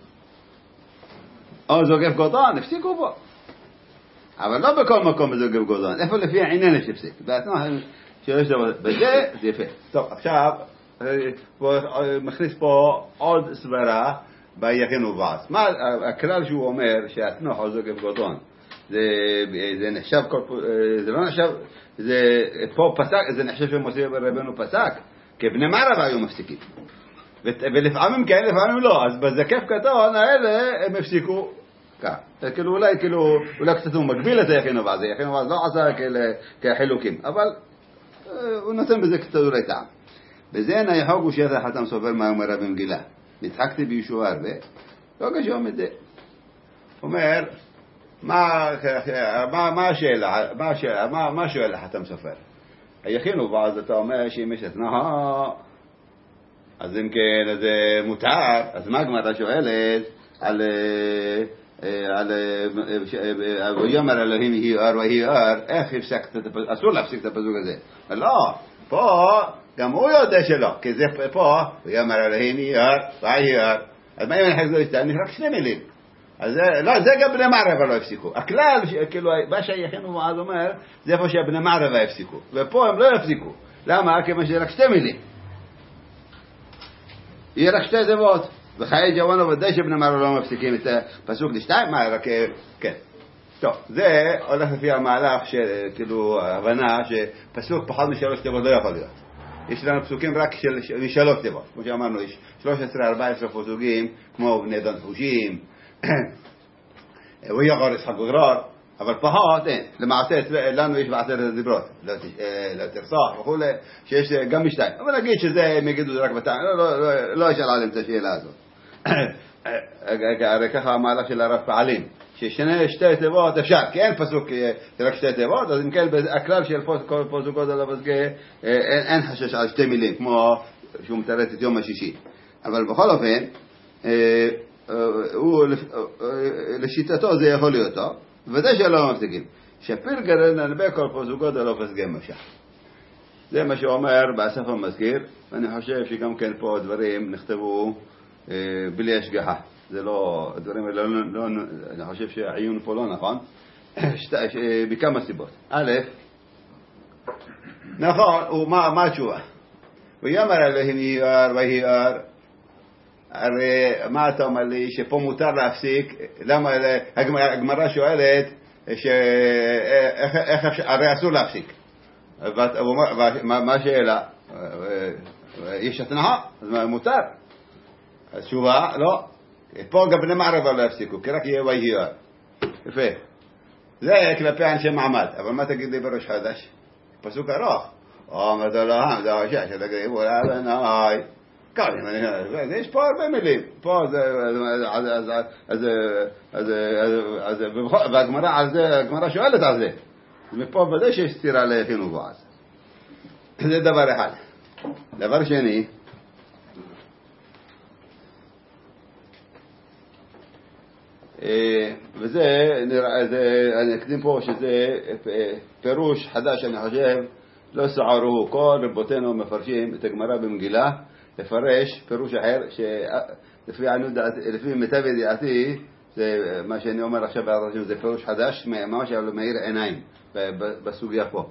A: או זוגף גודון, הפסיקו פה. אבל לא בכל מקום בזוגף גודון. איפה לפי העניין יש הפסיק? בזה זה יפה. טוב, עכשיו מכניס פה עוד סברה ביכין ובעס. מה הכלל שהוא אומר שהתנוח עוזק גודון זה נחשב, זה לא נחשב, זה פה פסק, זה נחשב שמוסי רבנו פסק כבני מערב היו מפסיקים ולפעמים כאלה לפעמים לא, אז בזקף קטון האלה הם הפסיקו כך, אולי קצת הוא מגביל את היכין ובעס, היכין ובעס לא עשה כחילוקים, אבל הוא נותן בזה קצת אולי טעם. וזה נייחוג ושייך חתם סופר מה אומר רבי מגילה. נצחקתי בישוע הרבה, לא קשור את זה. אומר, מה השאלה? מה שואל חתם סופר? היכינו ואז אתה אומר שאם יש התנאה, אז אם כן, זה מותר, אז מה גמרא שואלת על ויאמר אלוהים יהי אור ויהי אור, איך הפסקת, אסור להפסיק את הפסוק הזה. לא, פה גם הוא יודע שלא, כי זה פה, ויאמר אלוהים יהי אור ויהי אור. אז מה אם אני חזור להסתכל? רק שני מילים. אז לא, זה גם בני מערב לא הפסיקו. הכלל, כאילו, מה שהיכינו ואז אומר, זה איפה שהבני מערב הפסיקו. ופה הם לא הפסיקו. למה? כיוון שזה רק שתי מילים. יהיה רק שתי תיבות. וחיי ג'וואנו ודאי שבני מערב לא מפסיקים את פסוק לשתיים, מה, רק, כן. טוב, זה הולך לפי המהלך של, כאילו, הבנה שפסוק פחות משלוש תיבות לא יכול להיות. יש לנו פסוקים רק של שלוש תיבות. כמו שאמרנו, יש 13-14 פסוקים, כמו בני דן חושים, ויגור יצחק וגרר, אבל פחות אין. למעשה, לנו יש בעשרת הדיברות, לא תרצח וכו', שיש גם משתיים. אבל נגיד שזה, הם יגידו רק בטעם, לא ישאל עליהם את השאלה הזאת. הרי ככה המהלך של הרב פעלים, ששתי תיבות אפשר, כי אין פסוק רק שתי תיבות, אז אם כן, הכלל של כל פסוקות על הפסקה, אין חשש על שתי מילים, כמו שהוא מתרץ את יום השישי. אבל בכל אופן, לשיטתו זה יכול להיות טוב, ודאי שלא מפסיקים. שפיר גרן ננבא כל פסוקות על הפסקה משך. זה מה שאומר באסף המזכיר, ואני חושב שגם כן פה דברים נכתבו בלי השגחה. זה לא, הדברים האלה לא, אני חושב שהעיון פה לא נכון, בכמה סיבות. א', נכון, ומה התשובה? ויאמר אלוהים יהי אור ויהי אור, הרי מה אתה אומר לי שפה מותר להפסיק? למה הגמרא שואלת הרי אסור להפסיק, מה השאלה? יש התנאה, אז מותר. התשובה לא, פה גם בני מערב לא יפסיקו, כי רק יהיה ויהי אור. יפה, זה כלפי אנשי מעמד. אבל מה תגיד לי בראש חדש? פסוק ארוך, עומד אלוהם זה השש שתגריבו לאבנאי. יש פה הרבה מילים, פה והגמרא על זה, הגמרא שואלת על זה, מפה ודאי שיש סתירה ליכין ובעס. זה דבר אחד. דבר שני, וזה אני אקדים פה שזה פירוש חדש, אני חושב לא סערו, כל רבותינו מפרשים את הגמרא במגילה לפרש פירוש אחר, לפי מיטב ידיעתי, זה מה שאני אומר עכשיו בערבים, זה פירוש חדש, ממש מאיר עיניים בסוגיה פה.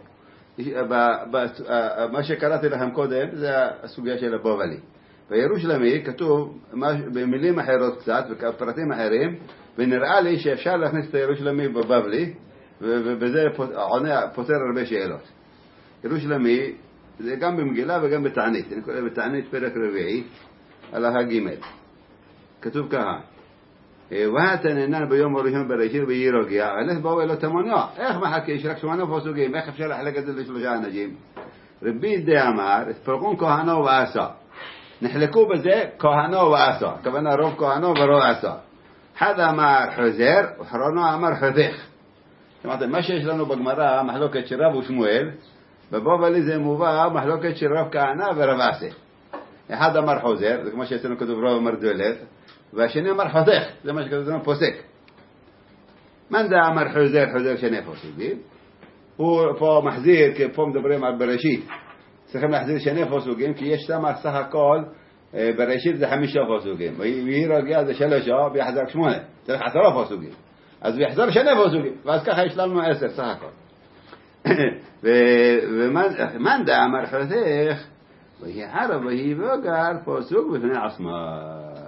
A: מה שקראתי לכם קודם זה הסוגיה של הבבלי. בירושלמי כתוב במילים אחרות קצת ובפרטים אחרים, ונראה לי שאפשר להכניס את הירושלמי בבבלי, ובזה פותר הרבה שאלות. ירושלמי זה גם במגילה וגם בתענית. אני קורא בתענית פרק רביעי, הלכה ג' כתוב ככה, והתננן ביום הראשון בראשית ויהי רגיע, הלך באו אלו תמונה. איך מחכה? יש רק 8 פסוקים, איך אפשר לחלק את זה לשלושה אנשים? רבי די אמר, פרקון כהנו ועשה. נחלקו בזה כהנו ועשה, הכוונה רוב כהנו ורוב עשה. אחד אמר חוזר, וחרונו אמר חותך. מה שיש לנו בגמרא, מחלוקת של רב ושמואל, בבבלי זה מובא מחלוקת של רב כהנא ורב עשה. אחד אמר חוזר, זה כמו שאצלנו כתוב רב אמר דולת, והשני אמר חותך, זה מה שכתוב לנו פוסק. מן זה אמר חוזר, חוזר שני פסוקים. הוא פה מחזיר, כי פה מדברים על בראשית. צריכים להחזיר שני פסוקים, כי יש שם סך הכל, בראשית זה 5 פסוקים. ויהי רגיע זה 3, ויחזר 8. צריך 10 פסוקים. אז ויחזר שני פסוקים, ואז ככה יש לנו 10 סך הכל. ומן זה אמר חותך, והיא ערב והיא בגר פסוק בפני עצמה.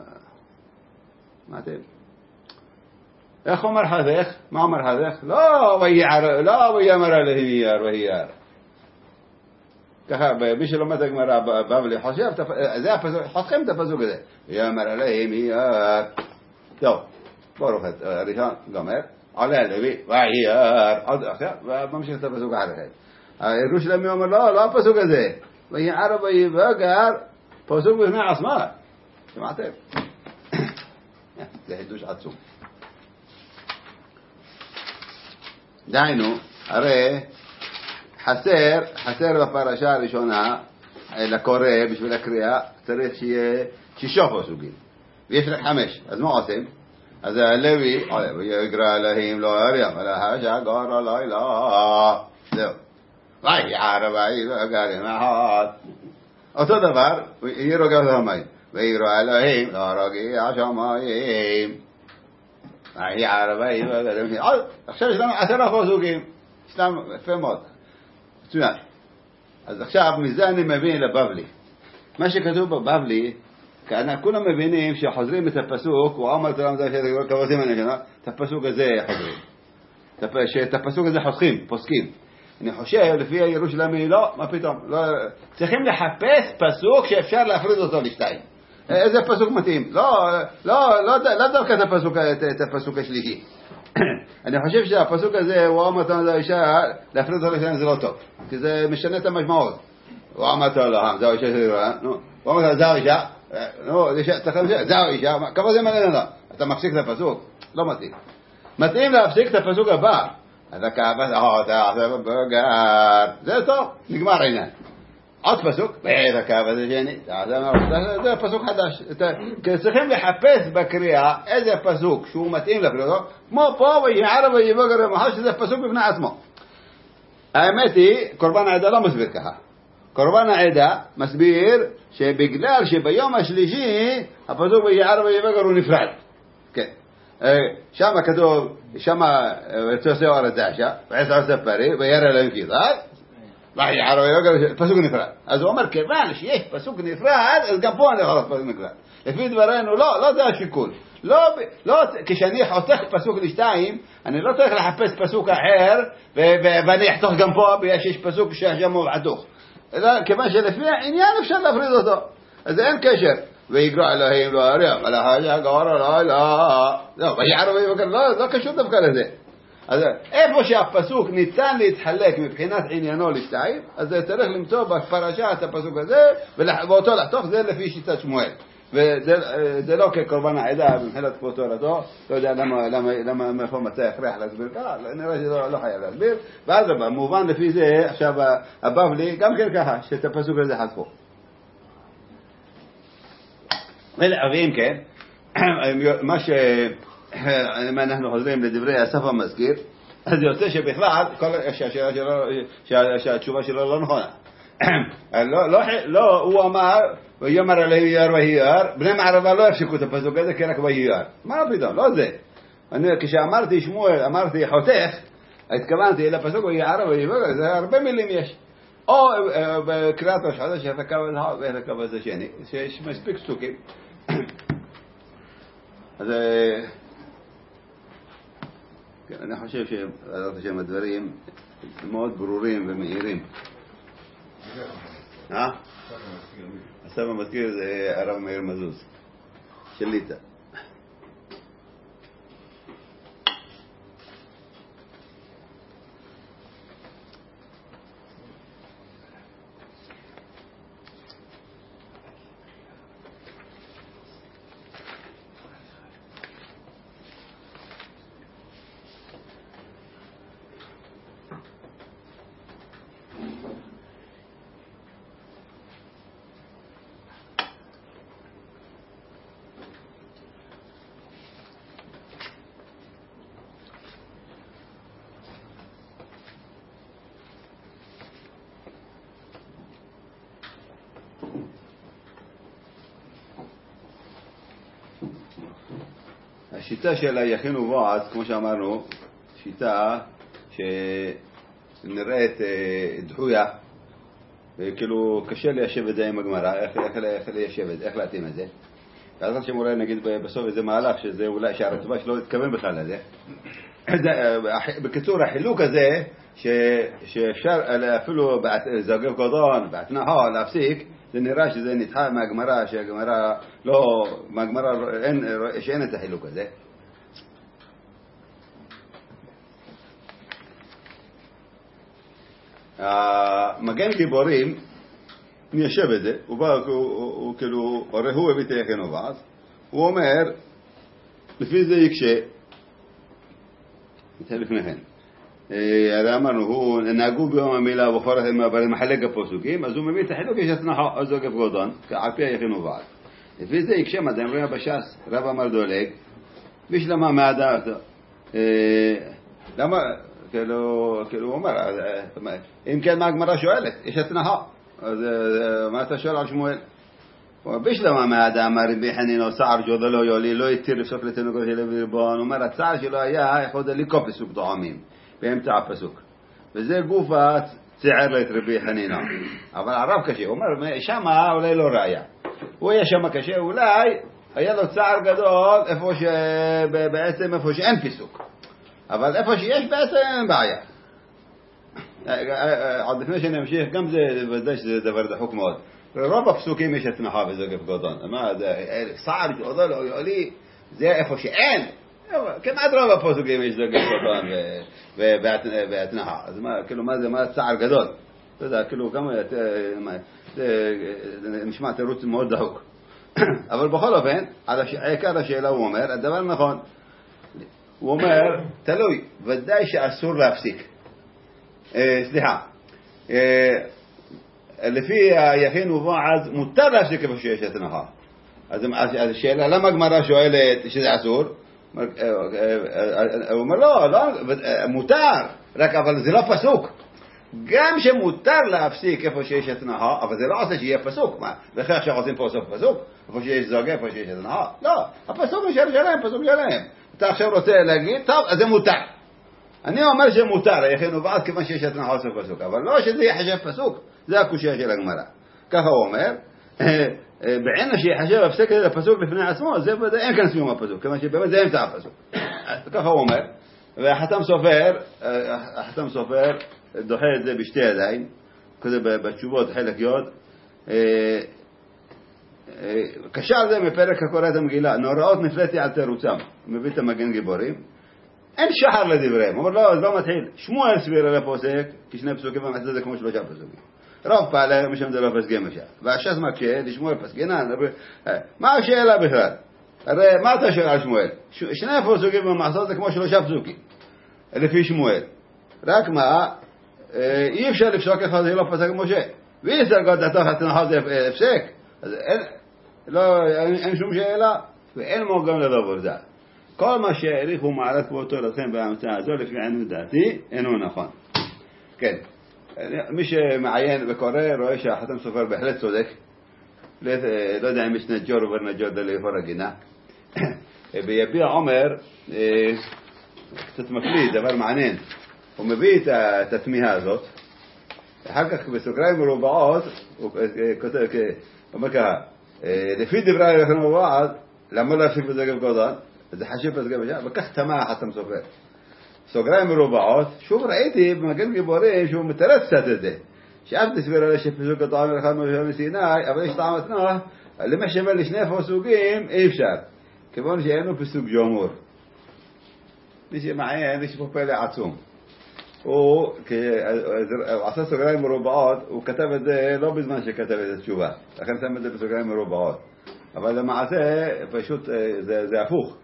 A: מה אתם? איך אומר חדך? מה אומר חדך? לא והיא ערב, לא והיא אמרה להייר והיא ערב. ככה מי שלומד הגמרא בבלי חושב, זה הפסוק, חותכים את הפסוק הזה. והיא אמרה להייר. טוב, ברוך הראשון גומר. עולה לוי והייר. עכשיו ממשיך את הפסוק אחר. ירושלמי אומר לא הפסוק הזה. והיא ערב והיא בגר פסוק בפני עצמה. שמעתם? זה חידוש עצום. דהיינו, הרי חסר בפרשה הראשונה לקורא בשביל הקריאה צריך שיהיה 6 פסוקים ויש רק 5. אז מה עושים? אז הלוי עולה ויקרא אלוהים לא ירים אלא השגר הלילה. זהו. והיא ערב והיא בגר עם אחד. אותו דבר, יהיה רוגע השמיים. ויקרא אלוהים לא רוגע השמיים. והיא ערב והיא בגר עם אחד. עכשיו יש לנו 10 פסוקים. יש לנו יפה מאוד. מצוין. אז עכשיו מזה אני מבין לבבלי. מה שכתוב בבבלי, כולם מבינים שחוזרים את הפסוק, הוא אומר תלם זה כבושים הנשנה, את הפסוק הזה חוזרים. שאת הפסוק הזה פוסקים. אני חושב, לפי ירושלמי, לא, מה פתאום, לא, צריכים לחפש פסוק שאפשר להפריד אותו לשתיים. איזה פסוק מתאים? לא דווקא את הפסוק השלישי. אני חושב שהפסוק הזה, הוא אומר תלם זה אישה, להפריד אותו לשתיים זה לא טוב, כי זה משנה את המשמעות. הוא אומר תלם זה אישה שרואה, הוא אומר זה אישה, זהו אישה, כמה זה מלא? אתה מפסיק את הפסוק? לא מתאים. מתאים להפסיק את הפסוק הבא. אתה כעבד, אתה בגר. זה טוב, נגמר העניין. עוד פסוק, ואתה כעבד השני. זה פסוק חדש. צריכים לחפש בקריאה איזה פסוק שהוא מתאים לקריאה. כמו פה, ויערב ויבגר ומחר, שזה פסוק בפני עצמו. האמת היא, קורבן העדה לא מסביר ככה. קורבן העדה מסביר שבגלל שביום השלישי הפסוק ויערב ויבגר הוא נפרד. כן. שם כתוב, שם תעשה אור הדשא, ועשה פרי, וירא להם קידר, ויערב ויבגר, פסוק נפרד. אז הוא אומר, כיוון שיש פסוק נפרד, אז גם פה אני יכול לעשות פסוק נפרד. לפי דברנו, לא זה השיקול. לא, כשאני חותך פסוק לשתיים, אני לא צריך לחפש פסוק אחר, ואני אחתוך גם פה, שיש פסוק שהשם הוא עדוך. כיוון שלפי העניין אפשר להפריד אותו. אז אין קשר. ויקרא אלוהים לא ירים, אלא השגר הלילה. לא, ויערב ויבגר, לא קשור דווקא לזה. אז איפה שהפסוק ניתן להתחלק מבחינת עניינו לשתיים, אז צריך למצוא בפרשה את הפסוק הזה, ואותו לחתוך, זה לפי שיטת שמואל. וזה לא כקורבן העדה במחינת כבוד תורתו, לא יודע למה מאיפה מצא הכרח להסביר ככה, נראה שלא חייב להסביר, ואז במובן לפי זה, עכשיו הבבלי גם כן ככה, שאת הפסוק הזה חתכו. ואם כן, אם אנחנו חוזרים לדברי אסף המזכיר, אז יוצא שבכלל, שהתשובה שלו לא נכונה. לא, הוא אמר, ויאמר עליהם יאר ויאר, בני מערבה לא הפסיקו את הפסוק הזה, כי רק ויאר. מה פתאום? לא זה. כשאמרתי שמואל, אמרתי חותך, התכוונתי אל הפסוק ויאר ויאר, זה הרבה מילים יש. או בקריאת ראש חודש, שאתה קבל אחד ואתה קבל זה שני, שיש מספיק פסוקים. אז אני חושב שהם הדברים מאוד ברורים ומהירים. הסבא המזכיר זה הרב מאיר מזוז של ליטא. השיטה של היכין ובועז, כמו שאמרנו, שיטה שנראית דחויה, וכאילו קשה ליישב את זה עם הגמרא, איך ליישב את זה, איך להתאים את זה. ואז עכשיו אולי נגיד בסוף איזה מהלך שזה אולי שהרצב"א שלא התכוון בכלל לזה. בקיצור החילוק הזה שאפשר אפילו זוגב קודון בהתנאה להפסיק, זה נראה שזה נדחה מהגמרא, שהגמרא לא, מהגמרא שאין את החילוק הזה. מגן גיבורים מיישב את זה, הוא כאילו, הרי הוא הביא תייכן ובעז, הוא אומר לפי זה יקשה, נתן לפניכן, הרי אמרנו, הוא נהגו ביום המילה ובחורת מחלק הפוסוקים, אז הוא מביא את החילוק, יש התנחה, אז זוגב גודון, על פי היכן ובעז. לפי זה יקשה מדעים רואה בש"ס, רב אמר דולג, בשלמה מהדעת, למה, כאילו הוא אומר, אם כן מה הגמרא שואלת, יש התנחה, אז מה אתה שואל על שמואל? בשלמה מהאדם אמר רבי חנינא סער ג'ודלו יולי לא התיר לפסוק לתינוקות של ריבון, הוא אומר הצער שלו היה יכול לקרוא פסוק דועמים באמצע הפסוק, וזה גופה ציער לו את רבי חנינא, אבל הרב קשה, הוא אומר שמה אולי לא ראיה, הוא היה שמה קשה, אולי היה לו צער גדול בעצם איפה שאין פסוק, אבל איפה שיש בעצם אין בעיה. עד לפני שנמשיך, גם זה ודאי שזה דבר דחוק מאוד. רוב הפסוקים יש התנחה וזוגב גודון. מה זה? סער גודון או יולי, זה איפה שאין. כמעט רוב הפסוקים יש זוגב גודון והתנחה. אז מה זה סער גדול? אתה יודע, כאילו גם נשמע תירוץ מאוד דחוק. אבל בכל אופן, עיקר השאלה הוא אומר, הדבר נכון. הוא אומר, תלוי, ודאי שאסור להפסיק. סליחה, לפי היכין ובועז מותר להפסיק איפה שיש התנחה. אז השאלה, למה הגמרא שואלת שזה אסור? הוא אומר לא, מותר, רק אבל זה לא פסוק. גם שמותר להפסיק איפה שיש התנחה, אבל זה לא עושה שיהיה פסוק. מה? לכן עכשיו עושים פה סוף פסוק? איפה שיש זוגה, איפה שיש התנחה? לא, הפסוק נשאר שלהם, פסוק שלהם. אתה עכשיו רוצה להגיד, טוב, אז זה מותר. אני אומר שמותר, היכן ובעז כיוון שיש התנחה סוף פסוק, אבל לא שזה יחשב פסוק, זה הקושיה של הגמרא. ככה הוא אומר, בעינה שיחשב הפסק הזה לפסוק לפני עצמו, זה ודאי אין כאן סיום הפסוק, כיוון שבאמת זה אמצע הפסוק. ככה הוא אומר, והחתם סופר דוחה את זה בשתי ידיים, כזה בתשובות חלק יוד, קשה על זה מפרק הקורא את המגילה, נוראות נפלטי על תירוצם, מביא את המגן גיבורים, אין שחר לדבריהם, אומר לא, אז לא מתחיל, שמואל סביר על הפוסק, כשני פסוקים ומצא זה כמו 3 פסוקים. רוב פעלה משם זה לא פסגי משל, והש"ס מקשה, לשמואל פסגינן, מה השאלה בכלל? הרי מה אתה שואל על שמואל? 2 פסוקים במחסות זה כמו 3 פסוקים, לפי שמואל. רק מה, אי אפשר לפסוק אחד זה לא פסק משה, ואי אפשר גוד לתוך התנחה זה הפסק, אז אין שום שאלה, ואין מוגם לדבר זה. כל מה שהעריכו מעלת כבודתו לכם בהמצאה הזו, לפי עניות דעתי, אינו נכון. כן, מי שמעיין וקורא, רואה שהחתם סופר בהחלט צודק. לא יודע אם יש נג'ור וברנג'ור דליפור הגינה. ביביע עומר, קצת מפליא, דבר מעניין. הוא מביא את התמיהה הזאת, אחר כך בסוגריים מרובעות, הוא אומר ככה, לפי דברי הלכם ובעד, למה לא להפסיק בזוגב גודון? זה חשוב פסגה בשעה, וכך תמה חתם סופר. סוגריים מרובעות, שוב ראיתי במגן גיבורים שהוא מתרץ קצת את זה. שאף תסביר עליה שפסוק הטעם אחד משה מסיני, אבל יש טעם התנאה, למה שווה לשני פסוקים אי אפשר. כיוון שאינו פסוק ג'ומור. מי שמעיין, יש פה פלא עצום. הוא עשה סוגריים מרובעות, הוא כתב את זה לא בזמן שכתב את התשובה. לכן שם את זה בסוגריים מרובעות. אבל למעשה פשוט זה הפוך.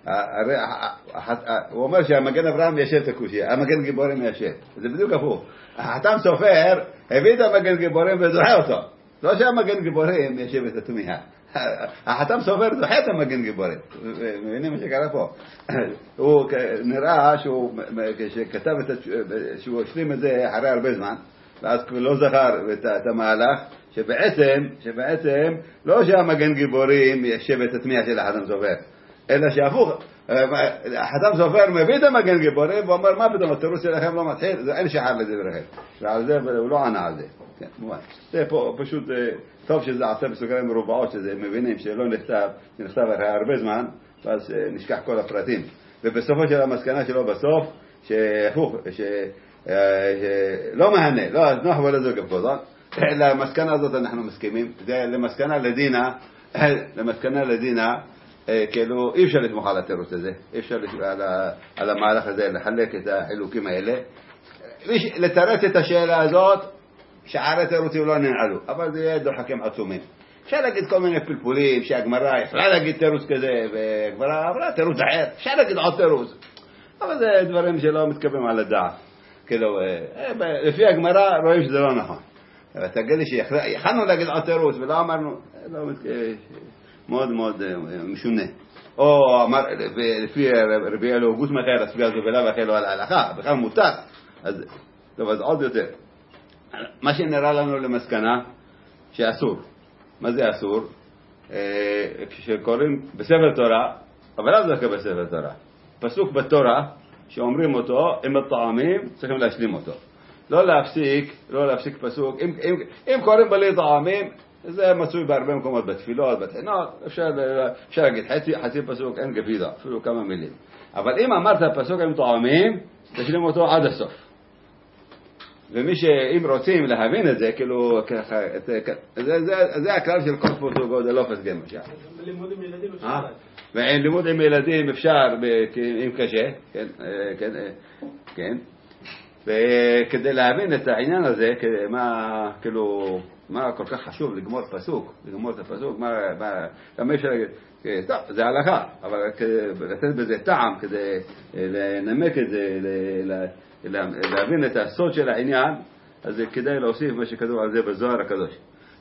A: הוא אומר שהמגן אברהם מיישב את הקושיה, המגן גיבורים מיישב, זה בדיוק הפוך. החתם סופר הביא את המגן גיבורים ודוחה אותו, לא שהמגן גיבורים מיישב את התמיהה. החתם סופר דוחה את המגן גיבורים, מבינים מה שקרה פה? הוא נראה שכתב שהוא השלים את זה אחרי הרבה זמן, ואז לא זכר את המהלך שבעצם לא שהמגן גיבורים מיישב את התמיהה של החתם סופר, אלא שהפוך, החתם סופר מביא את המגן גיבורים ואומר מה פתאום התירוץ שלכם לא מתחיל, אין שחר לדבריכם, ועל זה הוא לא ענה על זה. זה פה פשוט טוב שזה עשה בסוגריים מרובעות, שזה מבינים שלא נכתב אחרי הרבה זמן, ואז נשכח כל הפרטים. ובסופו של המסקנה שלו בסוף, שהפוך, שלא מהנה, לא נוח ולא זוג הפוזון, למסקנה הזאת אנחנו מסכימים, זה למסקנה לדינה, כאילו אי אפשר לתמוך על התירוץ הזה, אי אפשר על המהלך הזה לחלק את החילוקים האלה, לתרץ את השאלה הזאת, שערי תירוצים לא ננעלו, אבל זה יהיה דוחקים עצומים. אפשר להגיד כל מיני פלפולים, שהגמרא יכולה להגיד תירוץ כזה, והגמרא עברה תירוץ אחר, אפשר להגיד עוד תירוץ. אבל זה דברים שלא מתקבלים על הדעת. כאילו, לפי הגמרא רואים שזה לא נכון. אבל תגיד לי שיכלנו להגיד עוד תירוץ, ולא אמרנו, מאוד מאוד משונה. או אמר, לפי רבי אלו גוס מחר, הספייה הזו בלב החלו על ההלכה, בכלל מותר. אז עוד יותר. מה שנראה לנו למסקנה, שאסור. מה זה אסור? כשקוראים בספר תורה, אבל לא דווקא בספר תורה. פסוק בתורה, שאומרים אותו, עם הטעמים, צריכים להשלים אותו. לא להפסיק פסוק. אם קוראים בלי טעמים, זה מצוי בהרבה מקומות, בתפילות, בתחינות, אפשר להגיד חצי פסוק, אין גפידה, אפילו כמה מילים. אבל אם אמרת פסוק עם טעמים, תשלים אותו עד הסוף. אם רוצים להבין את זה, כאילו, זה הכלל של כל פסוק, זה לא פסגן משל.
B: לימוד עם ילדים אפשר.
A: לימוד עם ילדים אפשר, אם קשה, כן. וכדי להבין את העניין הזה, מה כל כך חשוב לגמור את הפסוק, למה אפשר להגיד, טוב, זה הלכה, אבל לתת בזה טעם, כדי לנמק את זה, להבין את הסוד של העניין, אז כדאי להוסיף מה שכתוב על זה בזוהר הקדוש.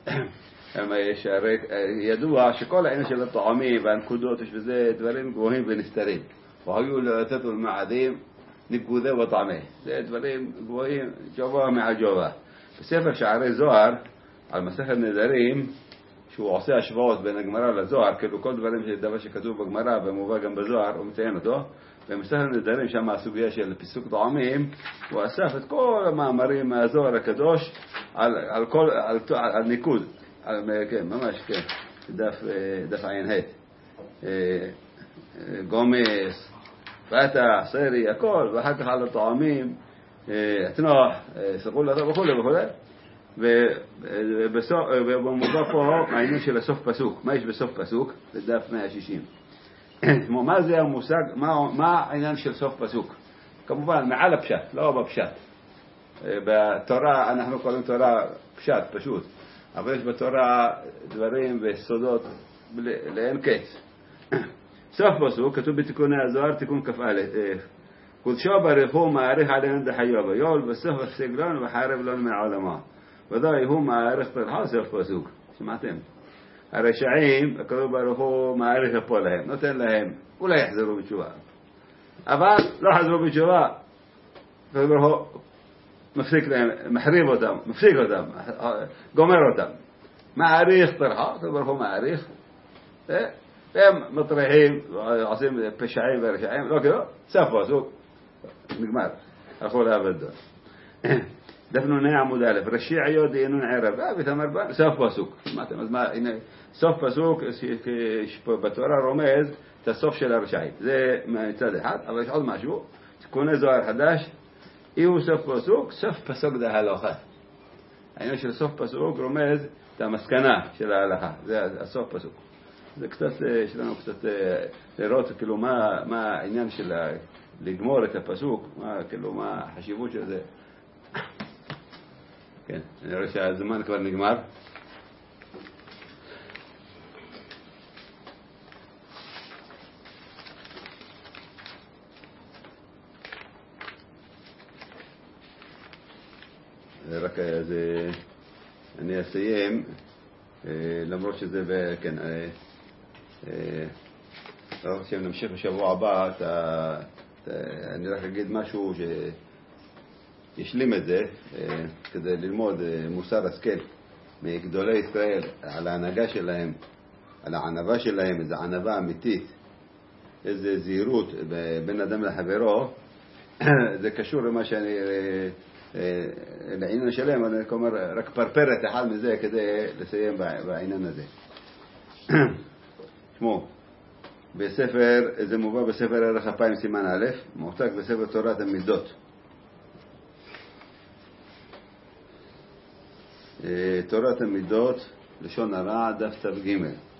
A: ידוע שכל העניין של הטעמים והנקודות יש בזה דברים גבוהים ונסתרים. והיו לתת למעדים נקודה וטעמי. זה דברים גבוהים, ג'ובה מהג'ובה. בספר שערי זוהר, על מסכת נדרים, שהוא עושה השוואות בין הגמרא לזוהר, כאילו כל דבר שכתוב בגמרא ומובא גם בזוהר, הוא מציין אותו. במסכת נדרים, שם הסוגיה של פיסוק טעמים, הוא אסף את כל המאמרים מהזוהר הקדוש על ניקוד. כן, ממש, כן. דף עין ה' גומס, פתח, סרי, הכל, ואחר כך על הטעמים, תנוח, סקול וכו'. ובמובא פה העניין של הסוף פסוק. מה יש בסוף פסוק? בדף 160. מה זה המושג, מה העניין של סוף פסוק? כמובן מעל הפשט, לא בפשט. בתורה אנחנו קוראים תורה פשט, פשוט. אבל יש בתורה דברים וסודות לאין קץ. סוף פסוק, כתוב בתיקוני הזוהר, תיקון כ"א. קודשו ברוך הוא מעריך עלינו דחיו ויול, בסוף הסגלון וחרב לנו מהעולמה. ודאי הוא מעריך פרחה סוף פסוק. שמעתם? הרשעים, הקדוש ברוך הוא מעריך לפה להם, נותן להם, אולי יחזרו בתשובה. אבל לא חזרו בתשובה, הקדוש ברוך הוא מפסיק להם, מחריב אותם, מפסיק אותם, גומר אותם. מעריך פרחה, הקדוש ברוך הוא מעריך, והם מטריחים, עושים פשעים ורשעים, לא כאילו, סוף פסוק, נגמר, הלכו לעבוד. דף נ"ה עמוד א', רשיעיות דהינון ערב, ותאמר סוף פסוק. שמעתם, אז מה, הנה, סוף פסוק, בתורה רומז את הסוף של הרשעים. זה מצד אחד, אבל יש עוד משהו, תיקוני זוהר חדש, אילו סוף פסוק, סוף פסוק זה ההלכה. העניין של סוף פסוק רומז את המסקנה של ההלכה, זה הסוף פסוק. זה קצת, יש לנו קצת לראות, כאילו, מה העניין של לגמור את הפסוק, כאילו, מה החשיבות של זה. כן, אני רואה שהזמן כבר נגמר. רק אז אני אסיים, למרות שזה, כן, לא רוצים נמשיך בשבוע הבא, אני רק אגיד משהו שישלים את זה, כדי ללמוד מוסר השכל מגדולי ישראל על ההנהגה שלהם, על הענווה שלהם, איזו ענווה אמיתית, איזה זהירות בין אדם לחברו, זה קשור למה שאני, לעניין שלם, אני אומר, רק פרפרת אחד מזה כדי לסיים בעניין הזה. שמו, בספר, זה מובא בספר ערך אפיים סימן א', מועתק בספר תורת המידות. תורת המידות, לשון הרע, דף צו ג'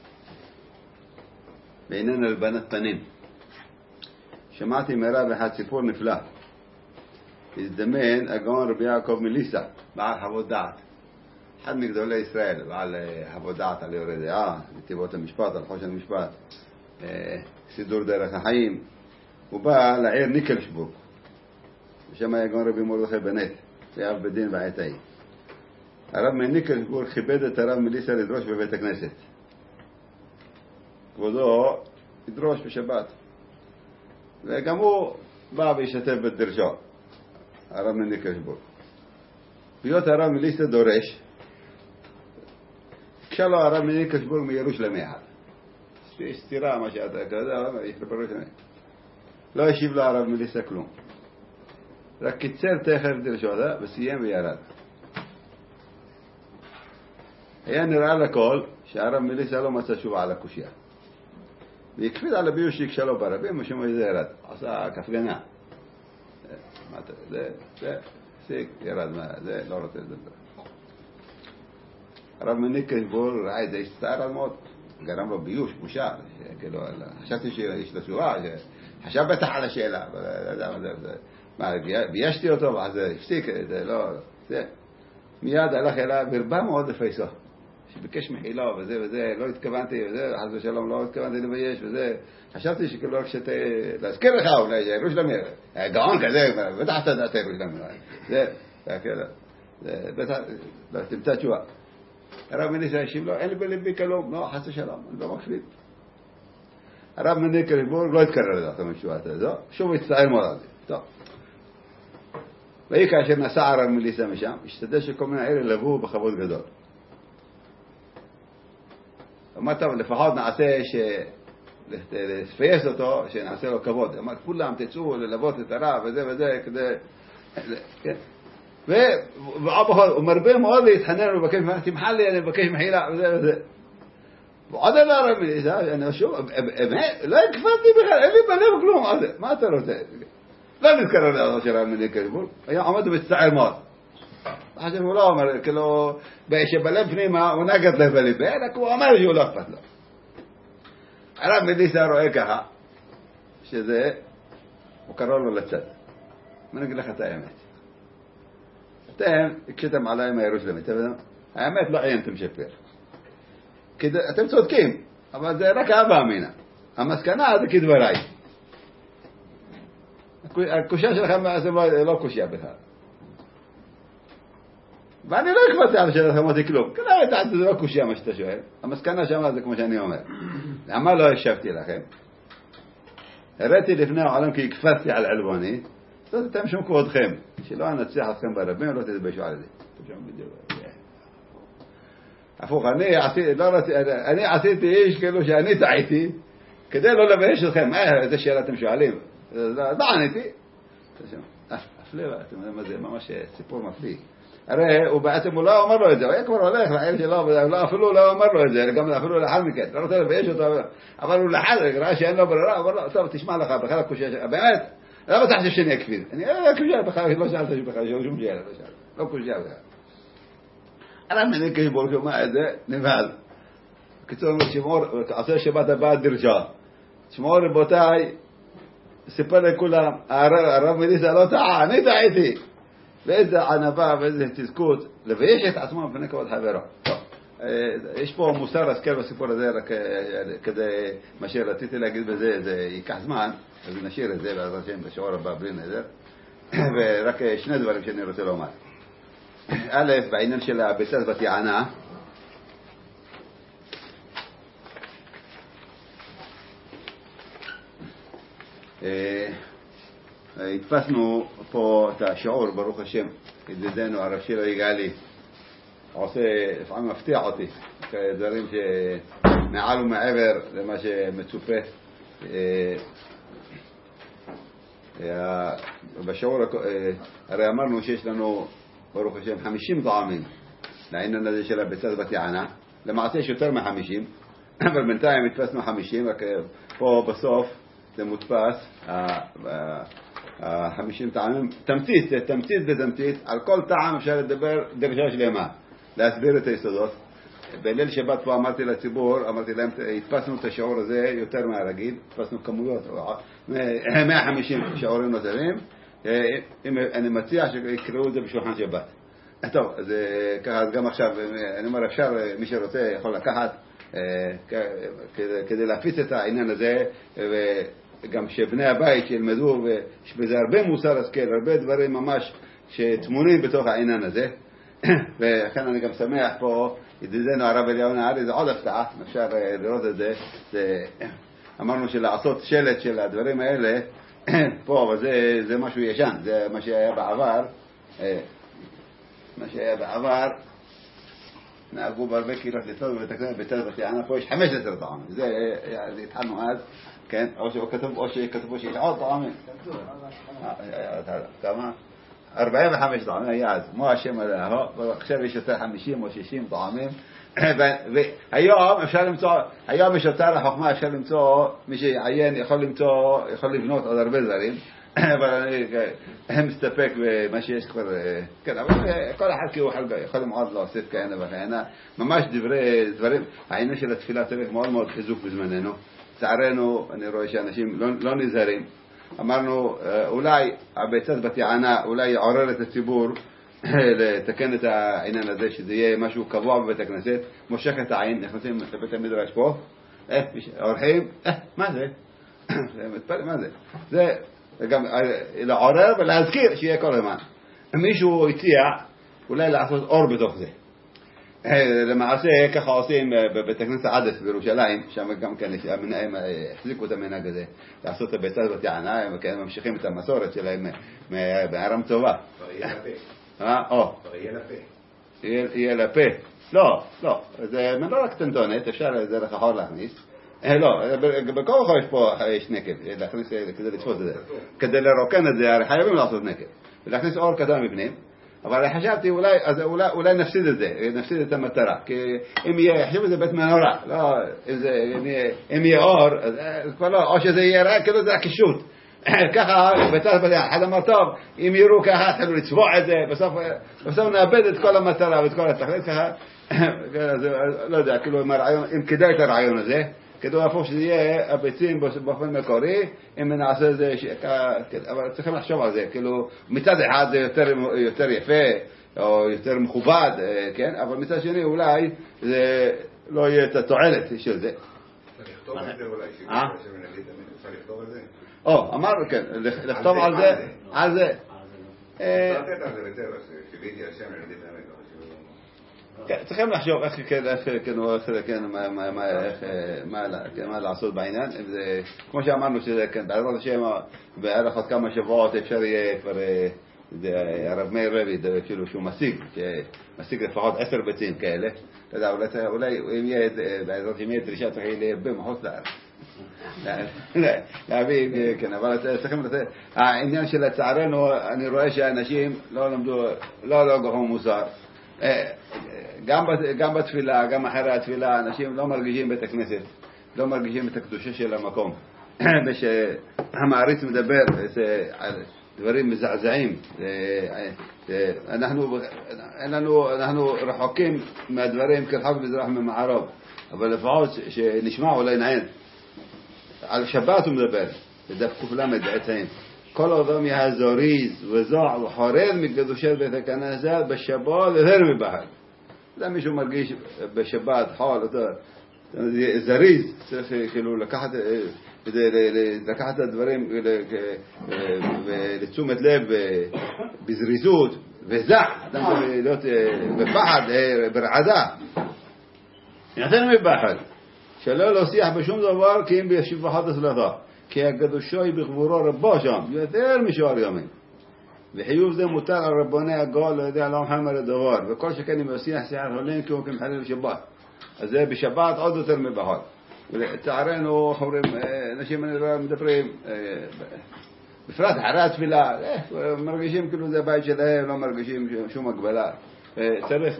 A: בעניין הלבנת פנים. שמעתי מרב אחד סיפור נפלא. הזדמן הגאון רבי יעקב מליסה, בעל חוות דעת. אחד מגדולי ישראל, בעל חוות דעת על יורי דעה, נתיבות המשפט, על חושן המשפט, סידור דרך החיים. הוא בא לעיר ניקלשבורג. ושם היה הגאון רבי מרדכי בנט, ואב בדין בעת ההיא. הרב מניקלשבורג כיבד את הרב מליסה לדרוש בבית הכנסת. כבודו ידרוש בשבת. וגם הוא בא וישתף בדרשו, הרב מניקלשבורג. ביות הרב מליסה דורש, כשלו הרב מניקלשבורג מירושלים אחד. יש סתירה מה שאתה כזה, יש בראשונה. לא השיב לו הרב מליסה כלום. רק קיצר תכף דרשו, וסיים וירד. היה נראה לכל שהרב מליסה לא מצא תשובה על הקושיה. והקפיד על הביור שיקשלו ברבים, משום איזה ירד. עשה כפגנה. זה, סיק, ירד, זה לא רוצה לדבר. הרב מניקלשבורג ראה את זה הסתער על מאוד. גרם לו ביוש, בושה. חשבתי שיש לו תשובה, חשב בטח על השאלה. ביישתי אותו, ואז הפסיק, זה לא... מיד הלך אליו, והרבה מאוד לפייסו. שביקש מחילה וזה וזה, לא התכוונתי וזה, חס ושלום לא התכוונתי לבייש וזה. חשבתי שכאילו רק להזכיר לך אולי, ירושלים, גאון כזה, בטח אתה דעת ירושלים. זה, בטח, תמצא תשובה. הרב מניסה השיב לו, אין לי בלבי כלום, לא, חס ושלום, אני לא מקפיד. הרב מניקלשבורג לא התקרר לדעת המשוואה הזו, שוב הצטער מאוד על זה. טוב. והיא כאשר נסע הרב מליסה משם, השתדל שכל מיני אלה לבוא בכבוד גדול. אמר טוב, לפחות נעשה לפייס אותו, שנעשה לו כבוד. אמר, כולם תצאו ללוות את הרב וזה וזה, כדי... כן. והוא מרבה מאוד להתחנן ולבקש, תמחל לי, אני מבקש מחילה וזה וזה. ועוד על הרב מליסה, אני שוב, לא הקפדתי בכלל, אין לי בלב כלום, מה אתה רוצה? לא נזכר לדעת של הרב מניקלשבורג, היה עומד ובצטער מאוד. חשב הוא לא אומר, כאילו, שבלב פנימה הוא נגד לב בלבי, רק הוא אומר שהוא לא אכפת לו. הרב מליסה רואה ככה, שזה, הוא קרא לו לצד. אני אגיד לך את האמת. אתם הקשיתם עליי מהירושלמית, האמת לא עיינתם שפר. אתם צודקים, אבל זה רק אהבה אמינה. המסקנה זה כדבריי. הקושיה שלכם זה לא קושיה בכלל. ואני לא הקפדתי על שאלתכם אמרתי כלום. כנראה זה לא קושיה מה שאתה שואל. המסקנה שמה זה כמו שאני אומר. למה לא השבתי לכם? הראיתי לפני העולם כי הקפדתי על עלבוני. זאת אתם שום כבודכם. שלא אנצח אתכם ברבים ולא תתביישו על זה. הפוך, אני עשיתי איש כאילו שאני טעיתי כדי לא לבייש אתכם. איזה שאלה אתם שואלים? לא עניתי. אפילו, אתם יודעים מה זה? ממש סיפור מפליא. הרי הוא בעצם הוא לא אומר לו את זה, הוא היה כבר הולך לעיר שלו, אפילו לא אומר לו את זה, גם אפילו לאחר מכן, לא רוצה לבייש אותו, אבל הוא לאחר, ראה שאין לו ברירה, הוא אומר לו, טוב, תשמע לך, בכלל הקושיה, באמת, לא בטחתי שאני אקפיד, אני הקושיה בכלל, לא שאלת בכלל, שום שאלה, לא קושיה בכלל. הרב מניקלשבורג שומע את זה, נבהל. בקיצור, שמור, עושה שבת הבאה דרשה. שמור רבותיי, סיפר לכולם, הרב מליסה לא טעה, אני טעיתי. ואיזה ענבה ואיזה תזכות, לבייש את עצמו בפני כבוד חברו. יש פה מוסר השכל בסיפור הזה, רק כדי מה שרציתי להגיד בזה, זה ייקח זמן, אז נשאיר את זה בעזרת השם בשיעור הבא בלי נדר. ורק שני דברים שאני רוצה לומר. א', בעניין של הביצת בתיענה, התפסנו פה את השיעור, ברוך השם, ידידנו הרב שילה יגאלי עושה, לפעמים מפתיע אותי, דברים שמעל ומעבר למה שמצופה, בשיעור, הרי אמרנו שיש לנו ברוך השם 50 טעמים לעניין הזה של הביצת בת יענה. למעשה יש יותר מ-50, אבל בינתיים התפסנו 50, רק פה בסוף זה מודפס 50 טעמים. תמצית ותמצית, על כל טעם אפשר לדבר דרשה שלמה, להסביר את היסודות. בליל שבת פה אמרתי לציבור, אמרתי להם, התפסנו את השיעור הזה יותר מהרגיל, התפסנו כמויות, 150 שיעורים נותרים. אני מציע שיקראו את זה בשולחן שבת. טוב, אז ככה, אז גם עכשיו, אני אומר, אפשר, מי שרוצה יכול לקחת, כדי להפיץ את העניין הזה, וגם שבני הבית ילמדו, ויש בזה הרבה מוסר השכל, הרבה דברים ממש שתמונים בתוך העניין הזה. וכן אני גם שמח פה, ידידנו הרב אליהו נהרי, זה עוד הפתעה, אפשר לראות את זה. אמרנו שלעשות שלט של הדברים האלה, פה, אבל זה משהו ישן, זה מה שהיה בעבר. מה שהיה בעבר, נהגו בהרבה קהילות לצוד ובתקנות ביתר בת יענה, פה יש 15 טעמים, זה התחלנו אז, כן, או שכתבו שיש עוד טעמים. כמה? 45 טעמים היה אז, כמו השם עליו, עכשיו יש יותר 50 או 60 טעמים, והיום אפשר למצוא, היום יש יותר החוכמה, אפשר למצוא, מי שיעיין יכול לבנות עוד הרבה דברים, אבל אני מסתפק במה שיש כבר, כן, אבל כל אחד כאילו יכול מאוד להוסיף כהנה וכהנה, ממש דברים, העניין של התפילה צריך מאוד מאוד חיזוק בזמננו. לצערנו, אני רואה שאנשים לא נזהרים. אמרנו, אולי הביצת בת יענה, אולי יעורר את הציבור לתקן את העניין הזה, שזה יהיה משהו קבוע בבית הכנסת, מושך את העין, נכנסים לבית המדרש פה, אורחים, מה זה? מה זה? זה גם לעורר ולהזכיר שיהיה כל הזמן. מישהו הציע אולי לעשות אור בתוך זה. למעשה ככה עושים בבית הכנסת עדס בירושלים, שם גם כן המנהים החזיקו את המנהג הזה, לעשות את הביצת בת יענה, הם ממשיכים את המסורת שלהם מהרם טובה. יהיה לפה. לא, זה לא רק טנטונת, אפשר זה לחור להכניס. לא, בכל מקום יש פה נקב, להכניס כדי לתפוס את זה. כדי לרוקן את זה, הרי חייבים לעשות נקב. ולהכניס אור קטן מבנים. אבל חשבתי אולי נפסיד את זה, נפסיד את המטרה. כי אם יהיה, חשוב את זה בית מנורה. לא, אם יהיה אור, או שזה יהיה רק, כאילו זה הקישוט. ככה, בצד בדיין, אחד אמר טוב, אם יראו ככה, התחילו לצבוע את זה, בסוף נאבד את כל המטרה ואת כל התכלית ככה. לא יודע, כאילו, אם כדאי את הרעיון הזה, כדי להפוך שזה יהיה הביצים באופן מקורי, אם נעשה את זה, אבל צריכים לחשוב על זה, כאילו מצד אחד זה יותר יפה, או יותר מכובד, כן? אבל מצד שני אולי זה לא יהיה את התועלת של זה.
C: צריך לכתוב על זה אולי, אפשר לכתוב על זה?
A: אמרנו, כן, לכתוב על זה, על זה.
C: לתת על זה בטבע, שבידי השם על ידי באמת,
A: צריכים לחשוב מה לעשות בעניין. כמו שאמרנו שזה בעזרת השם בערך עוד כמה שבועות אפשר יהיה כבר הרב מאיר רבי כאילו שהוא משיג לפחות 10 ביצים כאלה. אולי אם יהיה בעזרת השם יהיה דרישה צריך להרבה מחוץ לארץ להביא, כן, אבל צריכים לתת. העניין של לצערנו אני רואה שאנשים לא למדו, לא גחו מוסר. גם בתפילה, גם אחרי התפילה, אנשים לא מרגישים בית הכנסת, לא מרגישים את הקדושה של המקום. ושהמעריץ מדבר על דברים מזעזעים, אנחנו רחוקים מהדברים כרחוק מזרח ממערב, אבל לפחות שנשמע אולי נעין. על שבת הוא מדבר, בדף ק"ל בעצם. כל אדם יהיה זריז וזוע וחורד מקדושת בית הכנסה בשבת יותר מבחר. זה מישהו מרגיש בשבת חול, זריז, צריך כאילו לקחת את הדברים לתשומת לב בזריזות וזע, אדם צריך להיות בפחד, ברעדה. יותר מבחר. שלא להוסיח בשום דבר כי אם בשבחת הסלחה. כי הקדושו היא בגבורו רבו שם, יותר משאר ימים. וחיוב זה מותר על רבוני הגול, לא יודע, לא מחמר הדבר. וכל שכן אם יוסיח שיחת הולין כי הוא כמחלל שבת. אז זה בשבת עוד יותר מבחר. ולצערנו חברים אנשים מדברים בפרט אחרי התפילה מרגישים כאילו זה בית שלהם, לא מרגישים שום הגבלה. צריך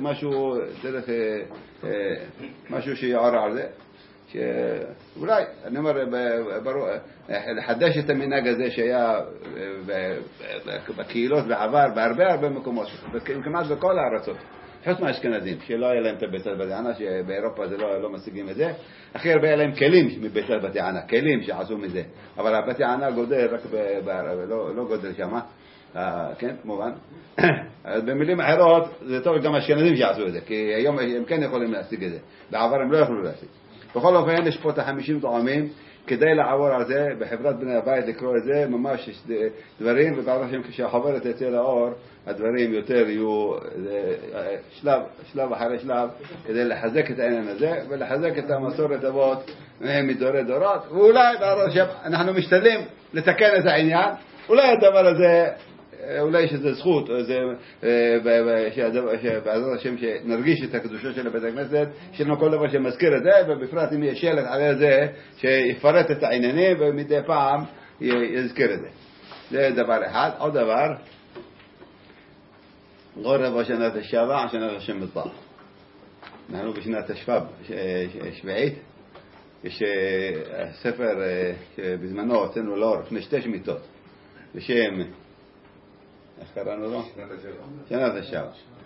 A: משהו שיעור על זה, שאולי אני אומר לחדש את המנהג הזה שהיה בקהילות בעבר בהרבה מקומות, כמעט בכל הארצות חוץ מהאשכנזים שלא היה להם את ביתת בתי ענה, שבאירופה זה לא משיגים את זה. הכי הרבה היה להם כלים מביתת בתי ענה, כלים שעשו מזה, אבל הבתי ענה גודל רק לא גודל שמה, כן, כמובן. במילים אחרות זה טוב גם האשכנזים שעשו את זה, כי היום הם כן יכולים להשיג את זה, בעבר הם לא יכולו להשיג. בכל אופן יש פה את 50 טועמים, כדי לעבור על זה בחברת בני הבית לקרוא את זה ממש דברים, ובעזרת השם כשהחוברת תצא לאור הדברים יותר יהיו שלב אחרי שלב כדי לחזק את העניין הזה ולחזק את המסורת אבות מדורי דורות, ואולי בעזרת השם אנחנו משתדלים לתקן את העניין. אולי הדבר הזה, אולי שזה זכות, שבעזרת השם שנרגיש את הקדושה של בית הכנסת, שינו כל דבר שמזכיר את זה, ובפרט אם יש שלט על זה שיפרט את העניינים ומדי פעם יזכיר את זה. זה דבר אחד. עוד דבר, גורב בשנת השבע, שנת השם מטבח. אנחנו בשנת השביעית, יש ספר שבזמנו הוצאנו לאור לפני 2 שמיטות, בשם איך קראנו לו? שנת השבע.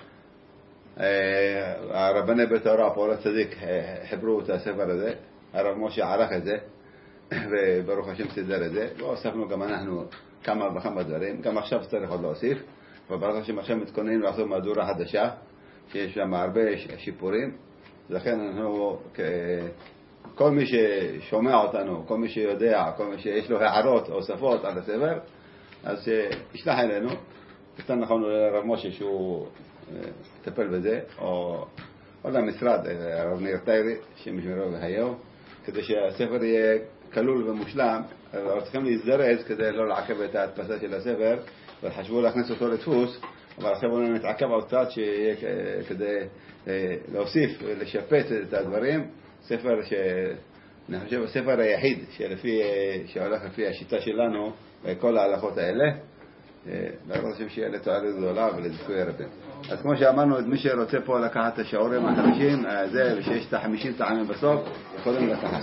A: הרבני בית התורה פה לצדיק חיברו את הספר הזה, הרב משה ערך את זה וברוך השם סידר את זה, והוספנו גם אנחנו כמה וכמה דברים, גם עכשיו צריך עוד להוסיף, וברוך השם עכשיו מתכוננים לעשות מהדורה חדשה שיש שם הרבה שיפורים. לכן אנחנו, כל מי ששומע אותנו, כל מי שיודע, כל מי שיש לו הערות או הוספות על הספר, אז ישלח אלינו, ניתן לכם לרב משה שהוא יטפל בזה, או למשרד, הרב ניר טיירי שמשמרו והיום, כדי שהספר יהיה כלול ומושלם. אבל צריכים להזדרז כדי לא לעכב את ההדפסה של הספר, וחשבו להכניס אותו לדפוס, אבל עכשיו בואו נתעכב על קצת שיהיה כדי להוסיף ולשפץ את הדברים. ספר אני חושב הספר היחיד שהולך לפי השיטה שלנו בכל ההלכות האלה, בעזרת השם שיהיה לתועלת גדולה ולזכוי רבים. אז כמו שאמרנו, מי שרוצה פה לקחת את השיעורים החדשים זה, ושיש את 50 טעמים בסוף, יכולים לקחת.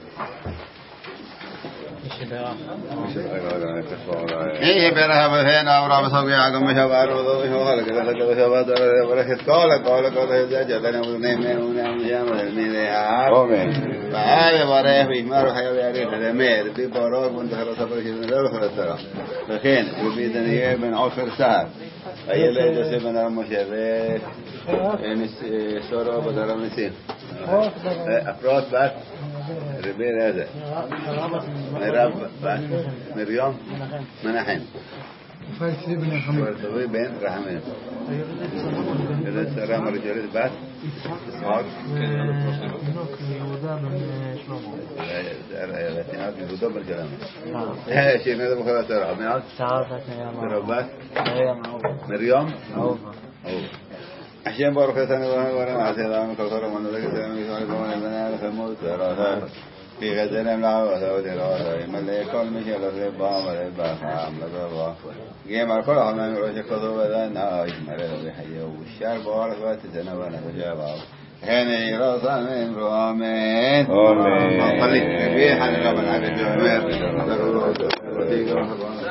A: إيه برها بهنا أورا بصبي عقم شبار وضوء وخلق ذلك وشبات ورخت قولك جلنا ونيمين ونعم جامل النيذيات فهذا بريه في مارو حيوي عريف الأمير في باراك وانتهر صبر شدنا لرخ السرع فخين وبيدني من عشر سهر أي ليلة سيبنا المشابه سورة بدرم نسيم أفراد بعد ربير هذا مراب مريم منحين
D: فايسي بن حميد
A: فايسي بن رحمين السلام رجال بعد اسحاق
D: نوك يهودا بن شلومو
A: الاتناد يهودا بن كلام شيء هذا بخلاص رحمين ربات مريم عشان بارك الله ورنا عسلام كثر من ذلك سلام يسوع بنا الخمود راها في غزنا ملا وسعود راها ملك مشي الربا مربا خام لبا جيم الكل هم يروح كذو بدنا يمر بحي والشار بارك وتزنا وانا جواب هني راسا من رامين آمين.